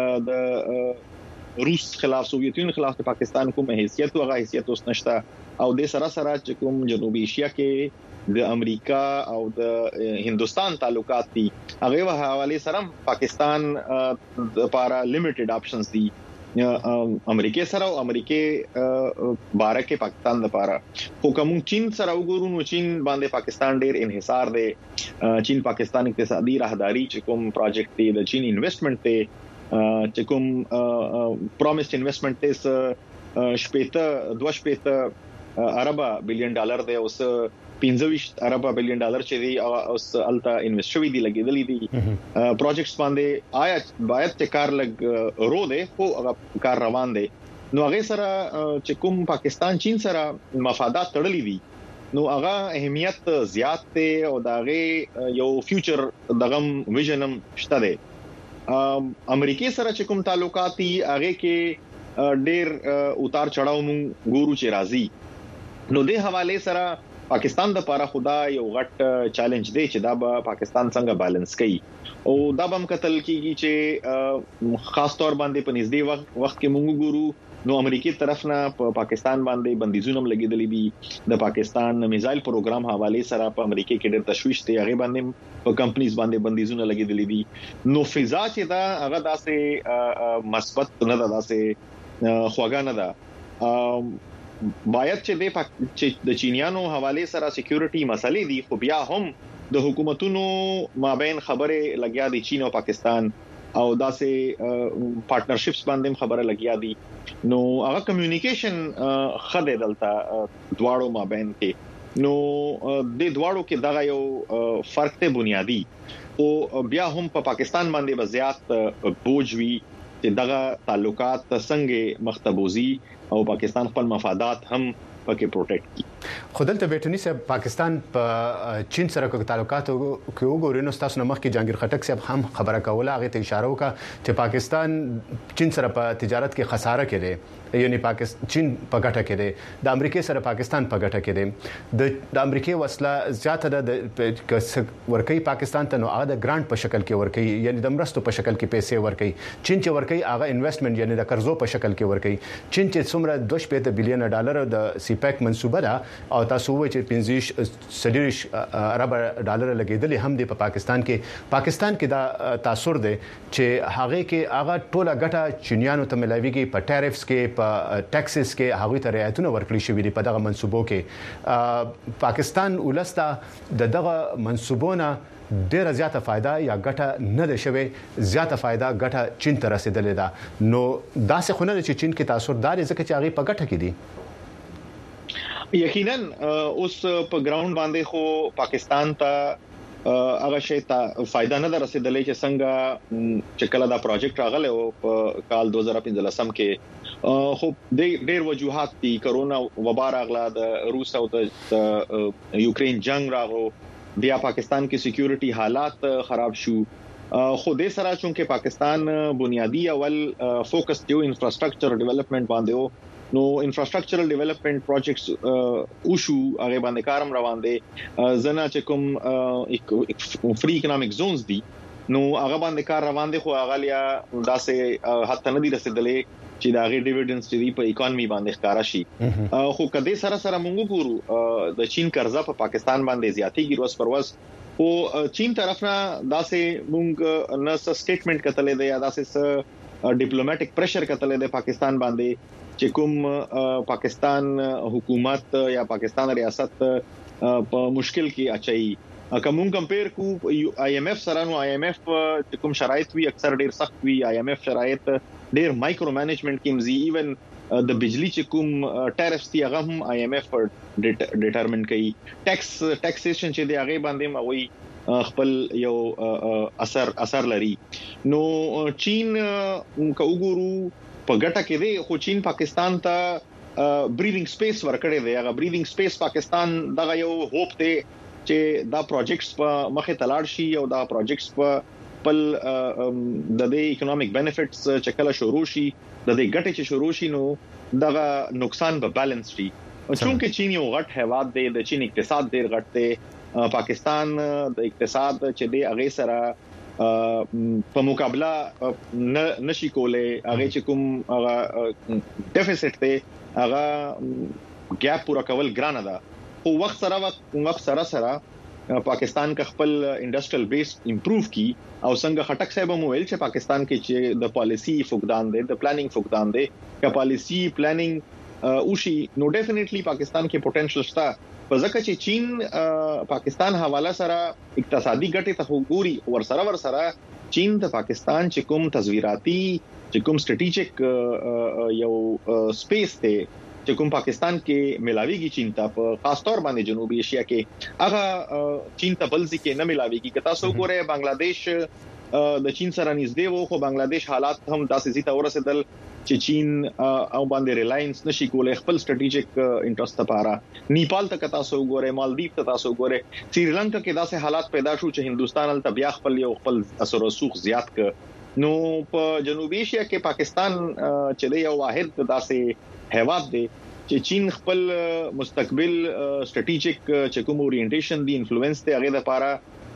د روس خلاف سوویت یونین خلاف د پاکستان کوم حیثیت او حیثیت اوس نشته او د سره سره چې کوم جنوبي ایشیا کې د امریکا او د هندستان تعلقات دي هغه په حواله سره پاکستان د لپاره لیمیټډ اپشنز دي امریکای سره او امریکای بارکه پاکستان لپاره خو کوم چین سره وګورو نو چین باندې پاکستان ډېر انحصار دی. چین پاکستان اقتصادي راهداري چې کوم پروجیکټ دی د چین انویسټمنټ ته چې کوم پرومیسډ انویسټمنټ ته شپېته دوه شپېته اربه بلین ډالر دی اوس پنځه اربه بلین ډالر چې دی اوس التا انویسټ شوی دی لګیدلی دي پروجیکټس باندې آیا باید چې کار لګ رو دی خو هغه کار روان دی نو هغه سره چې کوم پاکستان چین سره مفادات تړلې دي نو هغه اهمیت زیات دی او داغه یو فیوچر دغه ویژنم شته دی. امریکای سره چې کوم تعلقات دي هغه کې ډېر اتار چړاو مونږ ګورو چې راځي نو د حواله سره پاکستان د لپاره خدا یو غټ چیلنج دی چې دا به پاکستان څنګه بیلانس کوي او دا به هم کتل کیږي چې خاص طور باندې په نږدې وخت وخت کې مونږ ګورو نو امریکای طرف نه په پاکستان باندې بندیزونه لګیدلې دي د پاکستان میزایل پروګرام حواله سره په امریکای کې ډېر تشویش دی هغه باندې په کمپنیز باندې بندیزونه لګیدلې دي نو فضا چې دا هغه داسې مثبت نه ده داسې خواګا نه ده باید چې د چینیانو حواله سره سکیورټي مسلې دي خو بیا هم د حکومتونو مابین خبره لګیا دي چین او پاکستان او داسې پارټنرشپس باندې خبره لګیا دي نو هغه کمیونیکیشن خدای دلته دواړو مابین کې نو د دواړو کې دغه یو فرق ته بنیادی او بیا هم په پا پاکستان باندې وضعیت بوج وی چې دغه تعلقات څنګه مختبوزي او پاکستان خپل مفادات هم پکې پروټیکټ کی خودلته بیٹنی صاحب پاکستان په چین سره کوم تعلقات کې وګورئ نو تاسو نمخ کې جهانگیر خټک صاحب هم خبره کوله هغه ته اشاره وکړه چې پاکستان چین سره په تجارت کې خساره کړي یعنی پاکستان چین په ګټه کړي د امریکای سره پاکستان په ګټه کړي د د امریکای وسله زیاته د ورکی پاکستان ته نو هغه د ګرانټ په شکل کې ورکی یعنی د مرستو په شکل کې پیسې ورکی چین چې ورکی هغه انویسټمنټ یعنی د قرضو په شکل کې ورکی چین چې څومره دوه شپږ بلین ډالر د سی پیک منصوبه ده او تاسو وایي چې پنځه سدیش ارب ډالر لګیدل هم د پاکستان کې پاکستان کې دا تاثیر دی چې هغه کې هغه ټوله ګټه چینیانو ته ملاويږي په ټیرفز کې په ټیکسز کې هغه ته رعایتونه ورکړي شوې دي په دغه منصوبو کې پاکستان ولسته د دغه منصوبونه ډیره زیاته فائدہ یا ګټه نه ده شوی زیاته فائدہ ګټه چین ته رسیدلې ده نو داسې خونه چې چین کې تاثیر دار ځکه چې هغه په ګټه کې دي یقینا اوس په ګراوند باندې خو پاکستان ته هغه شی ته فائدہ نه رسیدلې چې څنګه چې کله دا پروجیکټ راغله او په کال دوه هزار پنځلسم کې خو ډېر وجوهات دي کرونا وبا راغله د روس او د یوکرين جنگ راغو بیا پاکستان کې سکیورټي حالات خراب شو خو د سره چونکه پاکستان بنیادی اول فوکس دیو انفراستراکچر ډیولپمنٹ باندې نو انفراستراکچرل ډیولپمنٹ پروجیکټس او شو هغه باندې کارم روان دي زنا چې کوم فری اکونومک زونز دي نو هغه باندې کار روان دي خو هغه لیا داسې حتی نه دي رسیدلې چې دا غي ډیویډنس چې په اکانومي باندې ښکارا شي خو کله سره سره موږ ګورو د چین قرضه په پاکستان باندې زیاتېږي روز پر ورځ او چین طرف نه داسې موږ نه سټیټمنټ کتلې ده یا داسې ډیپلوماټیک پریشر کتلې ده پاکستان باندې چې کوم پاکستان حکومت یا پاکستان ریاست په مشکل کې اچي کوم کمپیر کو آی ایم ایف سره نو آی ایم ایف کوم شرایط وی اکثر ډیر سخت وی آی ایم ایف شرایط ډیر مایکرو مینجمنٹ کې مزي ایون د بجلی چې کوم ټیرفز دی هغه هم آی ایم ایف ډیټرمن کوي ټیکس ټیکسیشن چې دی هغه باندې موي خپل یو اثر اثر لري نو چین کو وګورو په ګټه کې دی خو چین پاکستان ته بریدینګ سپیس ورکړی دی هغه بریدینګ سپیس پاکستان دغه یو هوپ دی چې دا پروجیکټس په مخه تلاړ شي او دا پروجیکټس په پل د دې اکونومک بینیفټس چې کله شروع شي د دې ګټه چې شروع شي نو دغه نقصان به بالانس شي چونکه چین یو غټ هیواد دی د چین اقتصاد ډیر غټ دی پاکستان د اقتصاد چې دی هغه سره په مقابله نشي کولای هغه چې کوم هغه ډیفیسټ ته هغه ګیپ پورا کول ګرانه ده او وخت سره وخت سره سره پاکستان کا خپل انډستریل بیس امپروو کی او څنګه خټک صاحب مو ویل چې پاکستان کې چې د پالیسی فقدان دی د پلانینګ فقدان دی کا پالیسی پلانینګ او شي نو ډیفینیټلی پاکستان کې پوتنشل شته په ځکه چې چین پاکستان حواله سره اقتصادي ګټې ته وګوري ور سره ور سره چین د پاکستان چې کوم تصویراتي چې کوم سټریټیجیک یو سپیس ته چې کوم پاکستان کې ملاويږي چین ته په خاص تور باندې جنوبي ایشیا کې هغه چین ته بلځي کې نه ملاويږي کته سو ګوره بنگلاديش د چین سره نږدې وو خو بنگلاديش حالات هم داسې زیاته ورسېدل چې چین او باندې ریلاینس نشي کولای خپل سټریټیجیک انټرست لپاره نیپال ته کتا سو ګوره مالدیو ته تاسو ګوره سریلانکا کې داسې حالات پیدا شو چې هندستان ال بیا خپل یو خپل اثر رسوخ زیات ک نو په جنوبي ایشیا کې پاکستان چې دی یو واحد داسې هیواد دی چې چین خپل مستقبل سټریټیجیک چې کوم اورینټیشن دی انفلوئنس ته هغه لپاره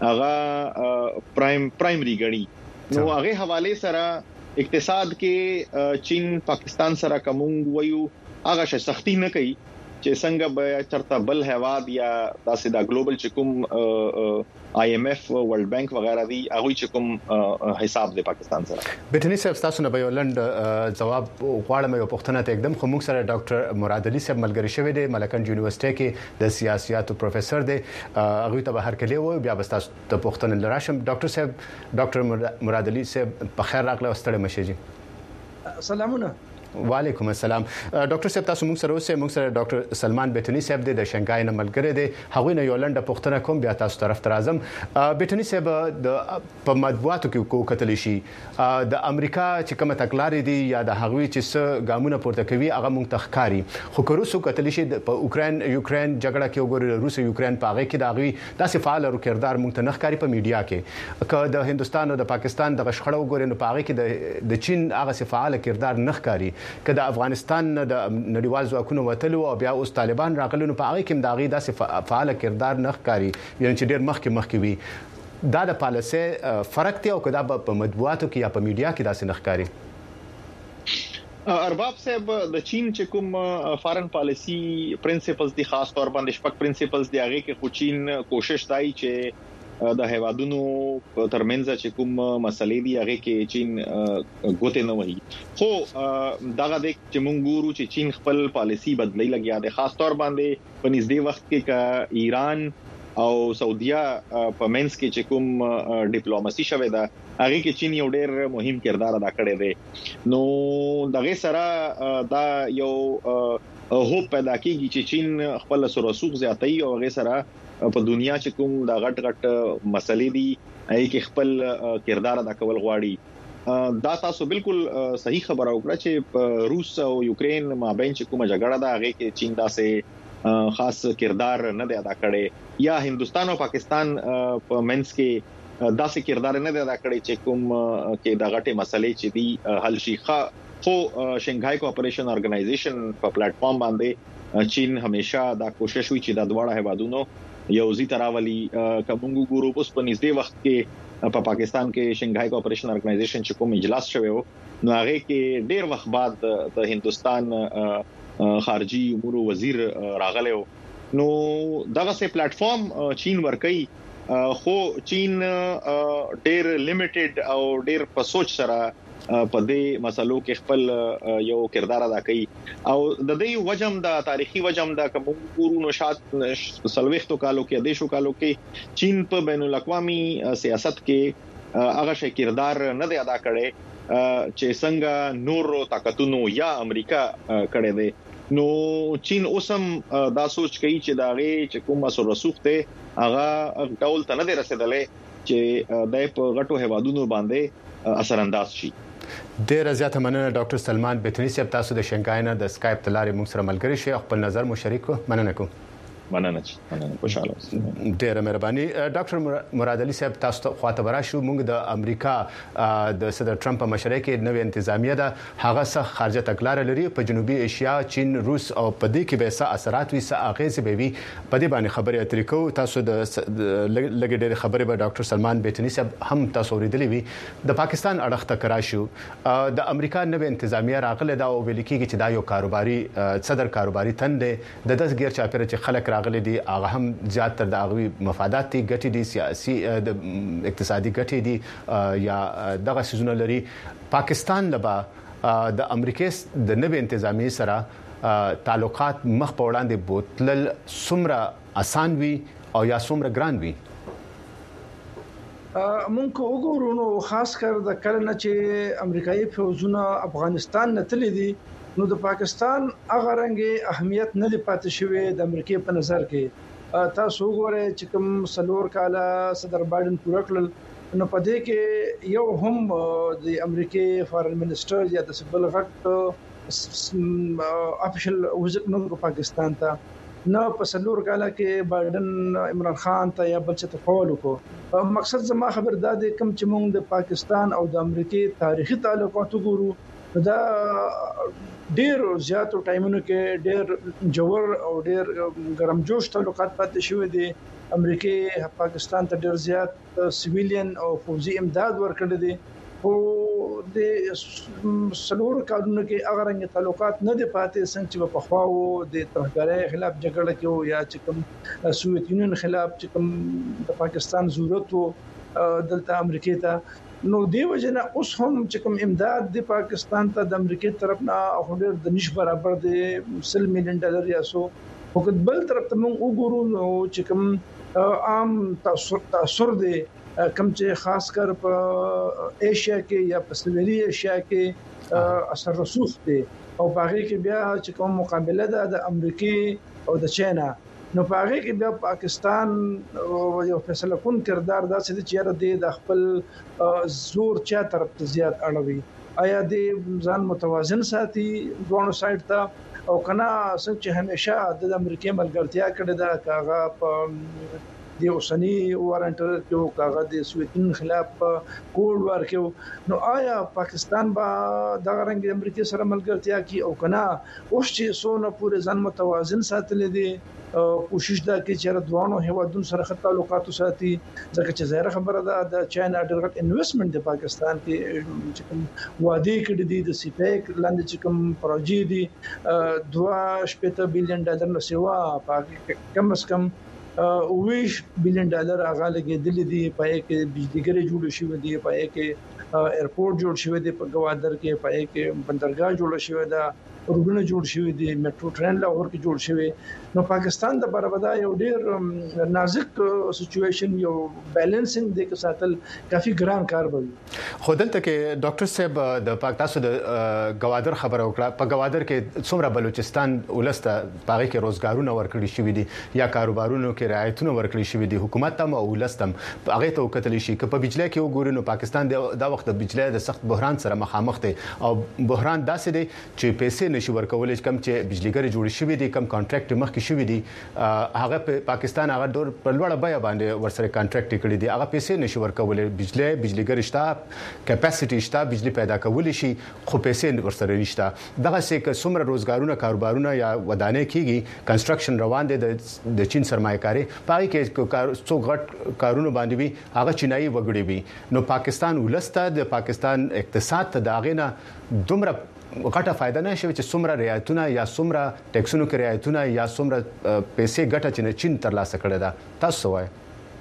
هغه پرایم پرایمری غني نو هغه حواله سره اقتصاد کې چین پاکستان سره کوم ویو هغه ش سختی نه کوي چې څنګه به چرته بل هواد یا داسې دا ګلوبل چې کوم آی ایم ایف ورلد بانک وغیرہ دی هغه چې کوم حساب د پاکستان سره بټنی صاحب تاسو نه به ولند جواب غواړم یو پوښتنه ته एकदम خو موږ سره ډاکټر مراد علي صاحب ملګری شوی دی ملکن یونیورسيټي کې د سیاسياتو پروفیسور دی هغه ته به هر کله و بیا بس تاسو ته پوښتنه لراشم ډاکټر صاحب ډاکټر مراد علي صاحب په خیر راغله واستړی مشه جی سلامونه وعلیکم السلام ډاکټر صاحب تاسو موږ سره اوسئ موږ سره ډاکټر سلمان بټنی صاحب د شنګای نه ملګری دی هغه نه یو لنډه پوښتنه کوم بیا تاسو طرف ته راځم بټنی صاحب د په مطبوعاتو کې کو کتل شي د امریکا چې کومه تګلارې دي یا د هغوی چې څه ګامونه پورته کوي هغه موږ تخکاری خو کروسو کتل شي په اوکرين یوکرين جګړه کې وګورئ روس یوکرين په هغه کې د هغوی داسې فعال او کردار موږ ته نخکاری په میډیا کې که د هندستان او د پاکستان د غشخړه وګورئ نو په هغه کې د چین هغه فعال کردار نخکاری که د افغانستان د نړیوال ځواکونو وتلو او بیا اوس طالبان راغلي نو په هغه کې داغي داسې فعال کردار نخکاری یعنی چې ډیر مخکې مخکې وي دا د پالیسي فرق دی او کدا په مطبوعاتو کې یا په میډیا کې داسې نخکاری ارباب صاحب د چین چې کوم فارن پالیسی پرنسپلز دي خاص طور باندې شپږ پرنسپلز دی هغه کې خو چین کوشش کوي چې د هیوادونو ترمنځ چې کوم مسلې دي هغه کې چین ګوتې نه وهي خو دغه د چې مونږ ګورو چې چین خپل پالیسی بدلی لګیا دی خاص طور باندې په نږدې وخت کې کا ایران او سعودیا په منځ کې چې کوم ډیپلوماسي شوه دا هغه کې چین یو ډېر مهم کردار ادا کړی دی نو دغه سره دا یو هوپ پیدا کیږي چې چین خپل سرسوخ زیاتوي او هغه سره په دنیا چې کوم دا غټ غټ مسلې دي هغه کې خپل کردار ادا کول غواړي دا تاسو بالکل صحیح خبره وکړه چې روس او یوکرين مابین چې کومه جګړه ده هغه کې چین داسې خاص کردار نه دی ادا کړی یا هندستان او پاکستان په منځ کې داسې کردار نه دی ادا کړی چې کوم کې دا غټه مسلې چې دي حل شي خو شنګهای کوآپریشن ارګنایزیشن په پلیټ فارم باندې چین همیشه دا کوشش وکړي چې د دواړه هیوادونو یو زی تراولي کومو ګورو اوس په نږدې وخت کې په پاکستان کې شنګهای کوآپریشن ارګنایزیشن چې کوم اجلاس شوی و نو هغه کې ډیر وخت بعد د هندستان خارجي امور وزیر راغلی نو دغه سه پلیټ فارم چین ورکړي خو چین ډیر لیمیټډ او ډیر په سوچ سره په دې مسلو کې خپل یو کردار ادا کوي او د دې وجم د تاریخي وجم د کومو نشات سلويختو کالو کې د شو کالو کې چین په بین الاقوامي سیاست کې هغه شي کردار نه دی ادا کړي چې څنګه نور طاقتونو یا امریکا کړي دي نو چین اوسم دا سوچ کوي چې دا غي چې کوم اثر رسوخ ته هغه ډول ته نه دی رسیدلې چې د په غټو هوادونو باندې اثر انداز شي ډیر زیاته مننه ډاکټر سلمان بټنی صاحب تاسو د شنګای نه د اسکایپ تلارې موږ سره ملګری شئ خپل نظر مو شریک مننه کوم مننه مننه خوشاله ډیره مهرباني ډاکټر مراد علي صاحب تاسو ته خواته براشو موږ د امریکا د صدر ټرمپ په مشرۍ کې نوې انتظامیه ده هغه څه خارجه تګلارې لري په جنوبي ایشیا چین روس او په دې کې به څه اثرات وي څه اغیزې به وي په دې باندې خبرې اترې کوو تاسو د لګې ډېرې خبرې به ډاکټر سلمان بټنی صاحب هم تاسو ورېدلې وي د پاکستان اړخ ته کراشو د امریکا نوې انتظامیه راغله دا او ویل کېږي چې دا یو کاروباري صدر کاروباري تند د داس غیر چاپیره چې خلک راغلي دي هغه هم زیات تر د هغوی مفادات دي ګټې دي سیاسي د اقتصادي ګټې دي یا دغه سيزونه لري پاکستان لبا د امریکای د نوې انتظامی سره تعلقات مخ په وړاندې بوتلل سمره آسان وي او یا سمره ګران وي مونږ وګورو نو خاص کر د کله نه چې امریکایي فوجونه افغانستان نه تللی دي نو د پاکستان هغه رنګ اهمیت نه لپاتې شوی د امریکای په نظر کې تاسو وګورئ چې کوم سلور کاله صدر بایدن پوره کړل نو په دې کې یو هم د امریکای فارن منسٹر یا د سبل غټ افیشل وزټ نو پاکستان ته نو په سلور کاله کې بایدن عمران خان ته یا بل څه تفاول وکړو مقصد زما خبر دا دی کوم چې موږ د پاکستان او د امریکای تاریخي تعلقات وګورو دا ډیر زیاتو ټایمونو کې ډیر جوړ او ډیر ګرمجوش تعلقات پاتې شوې دي امریکای پاکستان ته ډیر زیات سیویلین او فوجي امداد ورکړي دي او د سلور کارونه کې هغه رنګ تعلقات نه دي پاتې څنګه چې په خواو د ترهګرۍ خلاف جګړه کې یا چې کوم سوویت یونین خلاف چې کوم د پاکستان ضرورت وو دلته امریکا ته نو دی وجنه اوس هم چې کوم امداد د پاکستان ته د امریکا طرف نه او د نش برابر د سل میلیون ډالر یا سو او بل طرف ته موږ وګورو نو چې کوم عام تاثر تاثر دی کم چې خاص کر په ایشیا کې یا په سویلي ایشیا کې اثر رسوخ دي او باغې کې بیا چې کوم مقابله ده د امریکای او د چاینا نو باغې کې بیا پاکستان یو فیصله کون کردار داسې چې د خپل زور چا طرف ته زیات اړوي آیا د ځان متوازن ساتي دوه سایډ ته او کنا څنګه چې همیشه د امریکای ملګرتیا کړې ده کاغه په د اوسنی وارنټر کې کاغه د سویتن خلاف کوډ ورکو نو آیا پاکستان با د غرنګ امریکای سره ملګرتیا کی او کنا اوس چې سونه پورې ځان متوازن ساتل دي کوشش دا کې چې دوانو هیوادونو سره خط تعلقات ساتي ځکه چې ظاهر خبره ده د چاینا ډېر انویسټمنټ د پاکستان کې چې کوم وادي کړی دي د سیپیک لاندې چې کوم پروژې دي دوه شپږ بلین ډالر نو سیوا پاکستان کم از کم ویش بلین ډالر هغه لګیدل دي پای کې بجلیګری جوړ شوی دی پای کې ایرپورټ جوړ شوی دی په گوادر کې پای کې بندرګاه جوړ شوی دی روډونه جوړ شوی دي میټرو ټرین لاهور کې جوړ شوی نو پاکستان د برابدا یو ډیر نازک سچويشن یو بیلانسینګ د کې ساتل کافي ګران کار وي خو دلته کې ډاکټر صاحب د پاکستان د گوادر خبره وکړه په گوادر کې څومره بلوچستان ولسته باغې کې روزګارونه ورکړي شوی دي یا کاروبارونو کې رعایتونه ورکړي شوی دي حکومت ته او ولستم هغه ته وکتل شي چې په بجلی کې وګورئ نو پاکستان د وخت د بجلی د سخت بحران سره مخامخ دی او بحران داسې دی چې پیسې نشي ورکولای کم چې بجلیګر جوړ شوی دي کم کانټریکټ مخکې شوی دي هغه په پاکستان هغه ډور په لوړه بیه باندې ورسره کانټریکټ کړی دي هغه پیسې نشي ورکولای بجلی بجلیګر شته کیپاسټي شته بجلی پیدا کول شي خو پیسې ورسره نشته دغه څه څومره روزګارونه کاروبارونه یا ودانې کیږي کنستراکشن روان دي د چین سرمایه‌کاري پای کې څو غټ کارونه باندې وي هغه چینایي وګړي وي نو پاکستان ولسته د پاکستان اقتصاد ته داغینه دومره غټه فائدہ نشي چې څومره رعایتونه یا څومره ټیکسونو کې رعایتونه یا څومره پیسې ګټه چې چین ترلاسه کړي دا تاسو وایي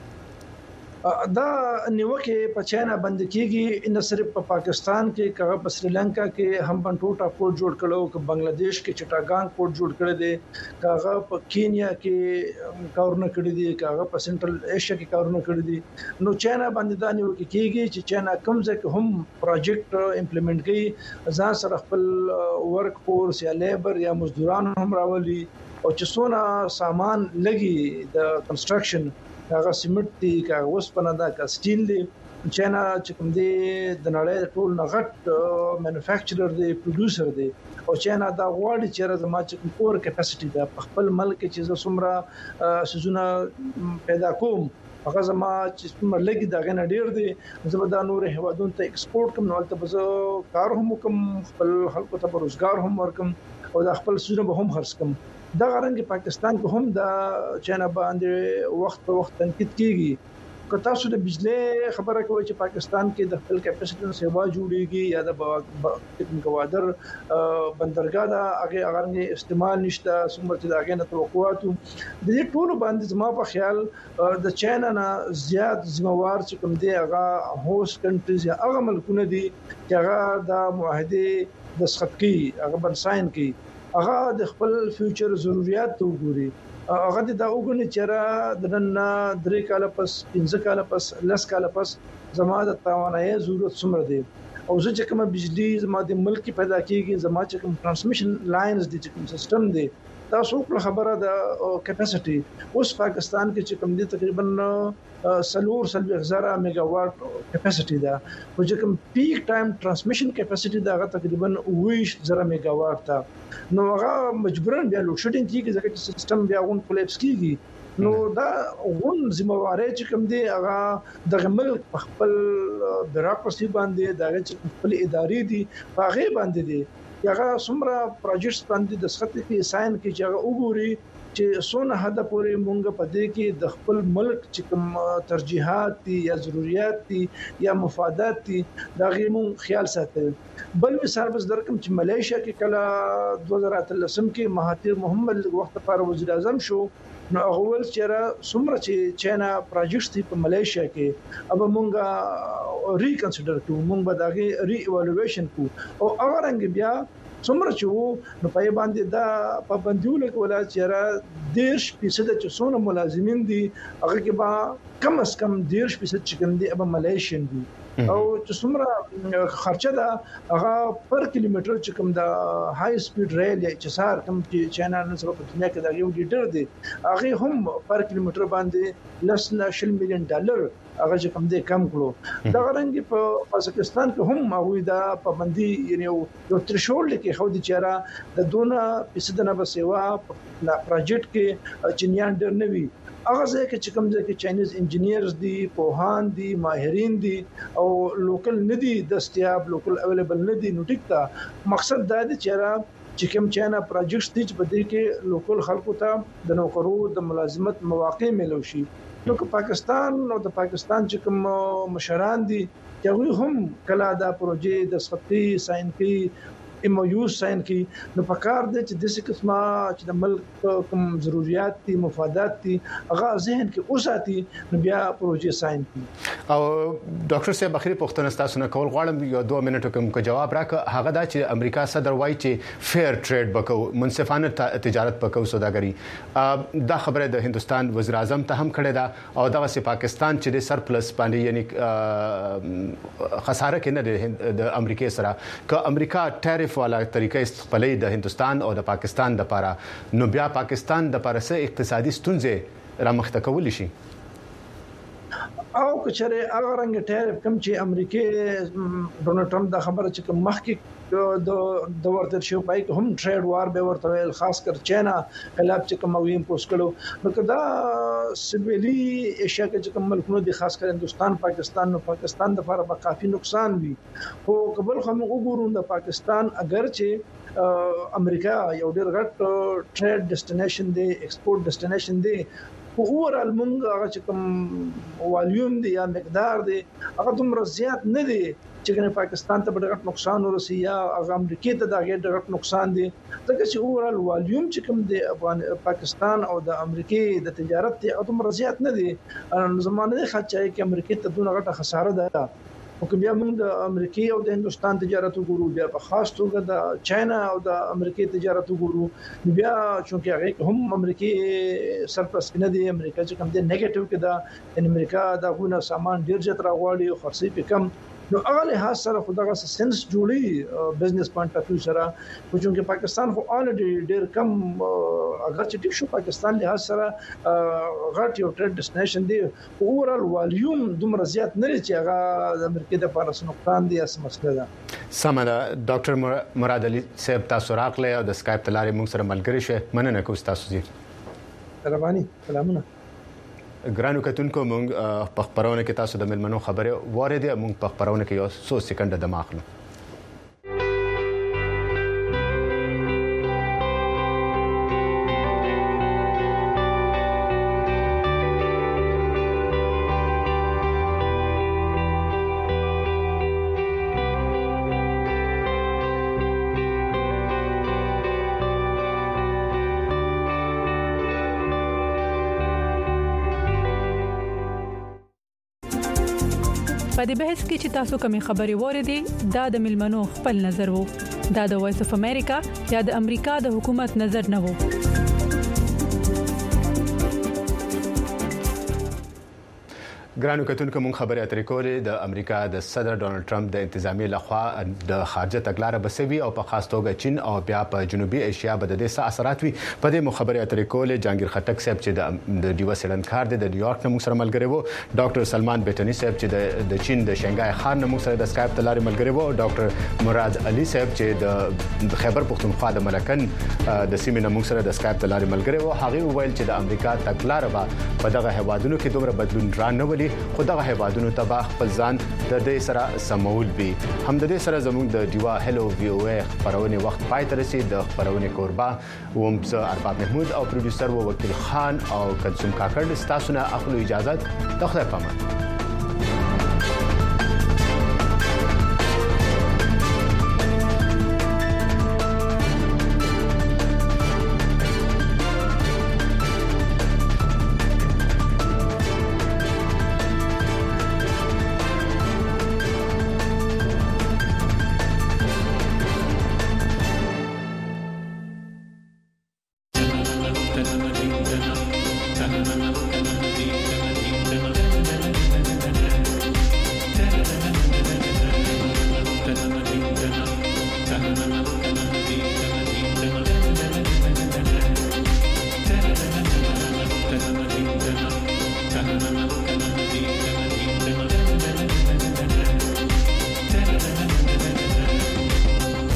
دا نیوکه په چاینا باندې کیږي ان صرف په پاکستان کې کغه په سریلانکا کې هم بنټوټا پورت جوړ کړو ک بنگلاديش کې چټاګانګ پورت جوړ کړی دی کغه په کینیا کې کارونه کړی دي کغه په سنټرل ایشیا کې کارونه کړی دي نو چاینا باندې دا نیوکه کیږي چې چاینا کوم ځکه هم پروجیکټ امپلیمنٹ کوي ځان سره خپل ورک فورس یا لیبر یا مزدوران هم راولي او چې څونه سامان لګي د کنستراکشن هغه سیمنټ دي هغه وسپنه ده کا سټیل دي چاینا چې کوم دي د نړۍ ټول نغټ مینوفیکچرر دی پروډوسر دی او چاینا دا غواړي چې زما چې کور کیپاسټي ده په خپل ملک کې چې څومره سيزونه پیدا کوم هغه زما چې څومره لګي دا غنه ډیر دي زبدا نور هوادون ته ایکسپورټ کوم نو ته بزو کار هم کوم خپل خلکو ته روزګار هم ورکم او د خپل سيزونه به هم خرڅ کوم دا غرنګ پاکستان کې هم د چاینا باندې وخت په وخت تنقید کیږي که تاسو د بجلی خبره کوئ چې پاکستان کې د خپل کیپاسټي سیوا جوړیږي یا د گوادر بندرګاه دا هغه غرنګ استعمال نشته څومره چې داګه نه توقعاتو د دې ټول باندې زما په خیال د چاینا نه زیات ذمہوار چې کوم دی هغه هوست کنټریز یا هغه ملکونه دي چې هغه د معاهده د سختي هغه بنساین کی هغه د خپل فیوچر ضرورت ته وګوري هغه دا وګوري چې را د نن درې کال پس پنځه کال پس لس کال پس زما د توانایي ضرورت څومره دی او زه چې کوم بجلی زما د ملک پیدا کیږي زما چې کوم ترانسمیشن لاینز دي چې کوم سیستم دی تاسو په خبره د کیپاسټي اوس پاکستان کې چې کوم دي تقریبا سلور سلوي هزار میگا واټ کیپاسټي ده او چې کوم پیک ټایم ترانسمیشن کیپاسټي دا تقریبا ویش زره میگا واټ ده نو هغه مجبورن بیا لوډ شیډینګ کیږي ځکه چې سیستم بیا غون کولیپس کیږي نو دا غون ذمہواری چې کوم دی هغه د ملک په خپل بیروکراسي باندې د خپل ادارې دي هغه باندې دي هغه څومره پروجیکټس باندې د سخت کې ساين کې چې هغه وګوري چې سونه هدا پورې مونږ په دې کې د خپل ملک چې کوم ترجیحات دي یا ضرورت دي یا مفادات دي دا غیمون خیال ساتل. بل مثال بس درکم چې ملیشیا کې کله دوه زره اتلسم کې مهاتیر محمد وخت لپاره وزیر اعظم شو نو اول چیرې څومره چې چاینا پروجیکټ دی په ملیشیا کې اب مونږه ریکنسیډر کوو مونږ به داغه ری ایوالویشن کوو او هغه رنګ بیا څومره چې وو نو په باندې دا پابندیونه کولا چیرې دیش فیصد چې څونه ملازمین دي هغه کې با کم از کم دیش فیصد چې کوم دي اب ملیشین دي او چې څومره خرچه ده هغه پر کیلومتر چې کوم د های سپیډ ریل یا چې سار کوم چې چاینا نن سبا په دنیا کې دا یو لیډر دی هغه هم پر کیلومتر باندې لس شل میلیون ډالر هغه چې کوم دي کم کړو دا غرنګ په پاکستان کې هم هغه دا پابندي یعنی یو ترشول کې خو د چیرې د دونه فیصد نه بسوا پروجیکټ کې چینیان ډر نه وي هغه ځکه چې کوم ځکه چاینیز انجینیرز دي پوهان دي ماهرین دي او لوکل ندي دستیاب لوکل اویلیبل ندي نو ټیک تا مقصد دا دی چې چې کوم چاینا پروجیکټ دي چې په دې کې لوکل خلکو ته د نوکرو د ملازمت مواقع ملو شي نو که پاکستان او د پاکستان چې کوم مشران دي چې هم کله دا پروژې د سختي ساين کې ام او یو ساين کې نو پکار دي چې د څه قسمه چې د ملک کوم ضرورت دي مفادات دي هغه ذهن کې اوساتي نو بیا پروژې ساين کې او ډاکټر صاحب اخري پوښتنه تاسو نه کول غواړم یو دوه منټو کوم کو جواب راکړه هغه دا چې امریکا صدر وایي چې فیر ټریډ وکړو منصفانه تجارت وکړو سوداګري دا خبره د هندستان وزیر اعظم ته هم کړې ده او دغه سي پاکستان چې د سرپلس باندې یعنی خساره کې نه د امریکا سره ک امریکا ټیرف والا طریقې استقبالي د هندستان او د پاکستان د لپاره نو بیا پاکستان د لپاره څه اقتصادي ستونزې را مخته کول شي او کچره هغه رنګ ټیرف کم چې امریکا ډونالد ټرمپ دا خبره چې کوم مخکې د د ورته شو پای کې هم ټریډ وار به ورته ویل خاص کر چاینا خلاف چې کوم ویم پوس کړو نو کدا سویلي ایشیا کې چې کوم ملکونو دي خاص کر هندستان پاکستان نو پاکستان د لپاره به کافي نقصان وي خو قبل خو موږ وګورو د پاکستان اگر چې امریکا یو ډېر غټ ټریډ ډیسټینیشن دی ایکسپورټ ډیسټینیشن دی خو اورال مونږ هغه چې کوم والیوم دی یا مقدار دی هغه دومره زیات نه دی چې پاکستان ته ډېر نقصان ورسي یا امریکا ته دا ډېر نقصان دي ځکه چې اورال والیوم چې کوم دی افغان پاکستان او د امریکا د تجارت ته دومره زیات نه دي زمانه خچای کې امریکا ته دونه غټه خساره ده او که بیا موږ د امریکا او د هندستان تجارت وګورو بیا په خاص توګه د چاینا او د امریکا تجارت وګورو بیا چې هغه هم امریکا سرپلس نه دی امریکا چې کوم دی نیگیټیو کې دا ان امریکا دا غونه سامان ډیر زیات راغواړي او خرڅي په کم نو هغه له سره خدغه سنس جوړي بزنس پوینټ اف ویو سره خو چې پاکستان خو الریډي ډیر کم اگر چې ټیک شو پاکستان له سره غټ یو ټریډ ډیسټینیشن دی اورال والیوم دومره زیات نه لري چې هغه د امریکا د پاره نقصان دی اس مسله ده سمره ډاکټر مراد علي صاحب تاسو راغله او د اسکایپ تلاري موږ سره ملګری شه مننه کوم تاسو زی رباني سلامونه ګرانو کتونکو مونږ په خبرونه کې تاسو د ملمنو خبره واره مونږ په خبرونه کې یو څو سکند د ماخلو په دې بحث کې چې تاسو کومې خبرې وریدي دا د ملمنو خپل نظر وو دا د وایس اف امریکا یا د امریکا د حکومت نظر نه وو ګرانو کتونکو مون خبرې اترې کولې د امریکا د صدر ډونالد ټرمپ د انتظامی لخوا د خارجه تګلارې بسوي او په خاص توګه چین او بیا په جنوبي ایشیا بده د څه اثرات وي په دې مخابره اترې کولې جهانگیر خټک صاحب چې د ډیو سیډنکار د نیویارک نه موږ سره ملګری وو ډاکټر سلمان بیٹنی صاحب چې د چین د شنګای خان نه موږ سره د اسکایپ تلاري ملګری وو ډاکټر مراد علي صاحب چې د خیبر پختونخوا د ملکن د سیمې نه موږ سره د اسکایپ تلاري ملګری وو هغه ویل چې د امریکا تګلارې په دغه هوادونو کې دومره بدلون را نه ولي وي خو دغه هیوادونو ته خپل ځان د دې سره سمول وي هم د دې سره زموږ د دیوا هلو وی او ای خبرونه وخت پای ته رسید د خبرونه کوربه ووم زه ارباب محمود او پروډوسر و وکیل خان او کلثوم کاکړ تاسو نه اخلو اجازه د خدای پامان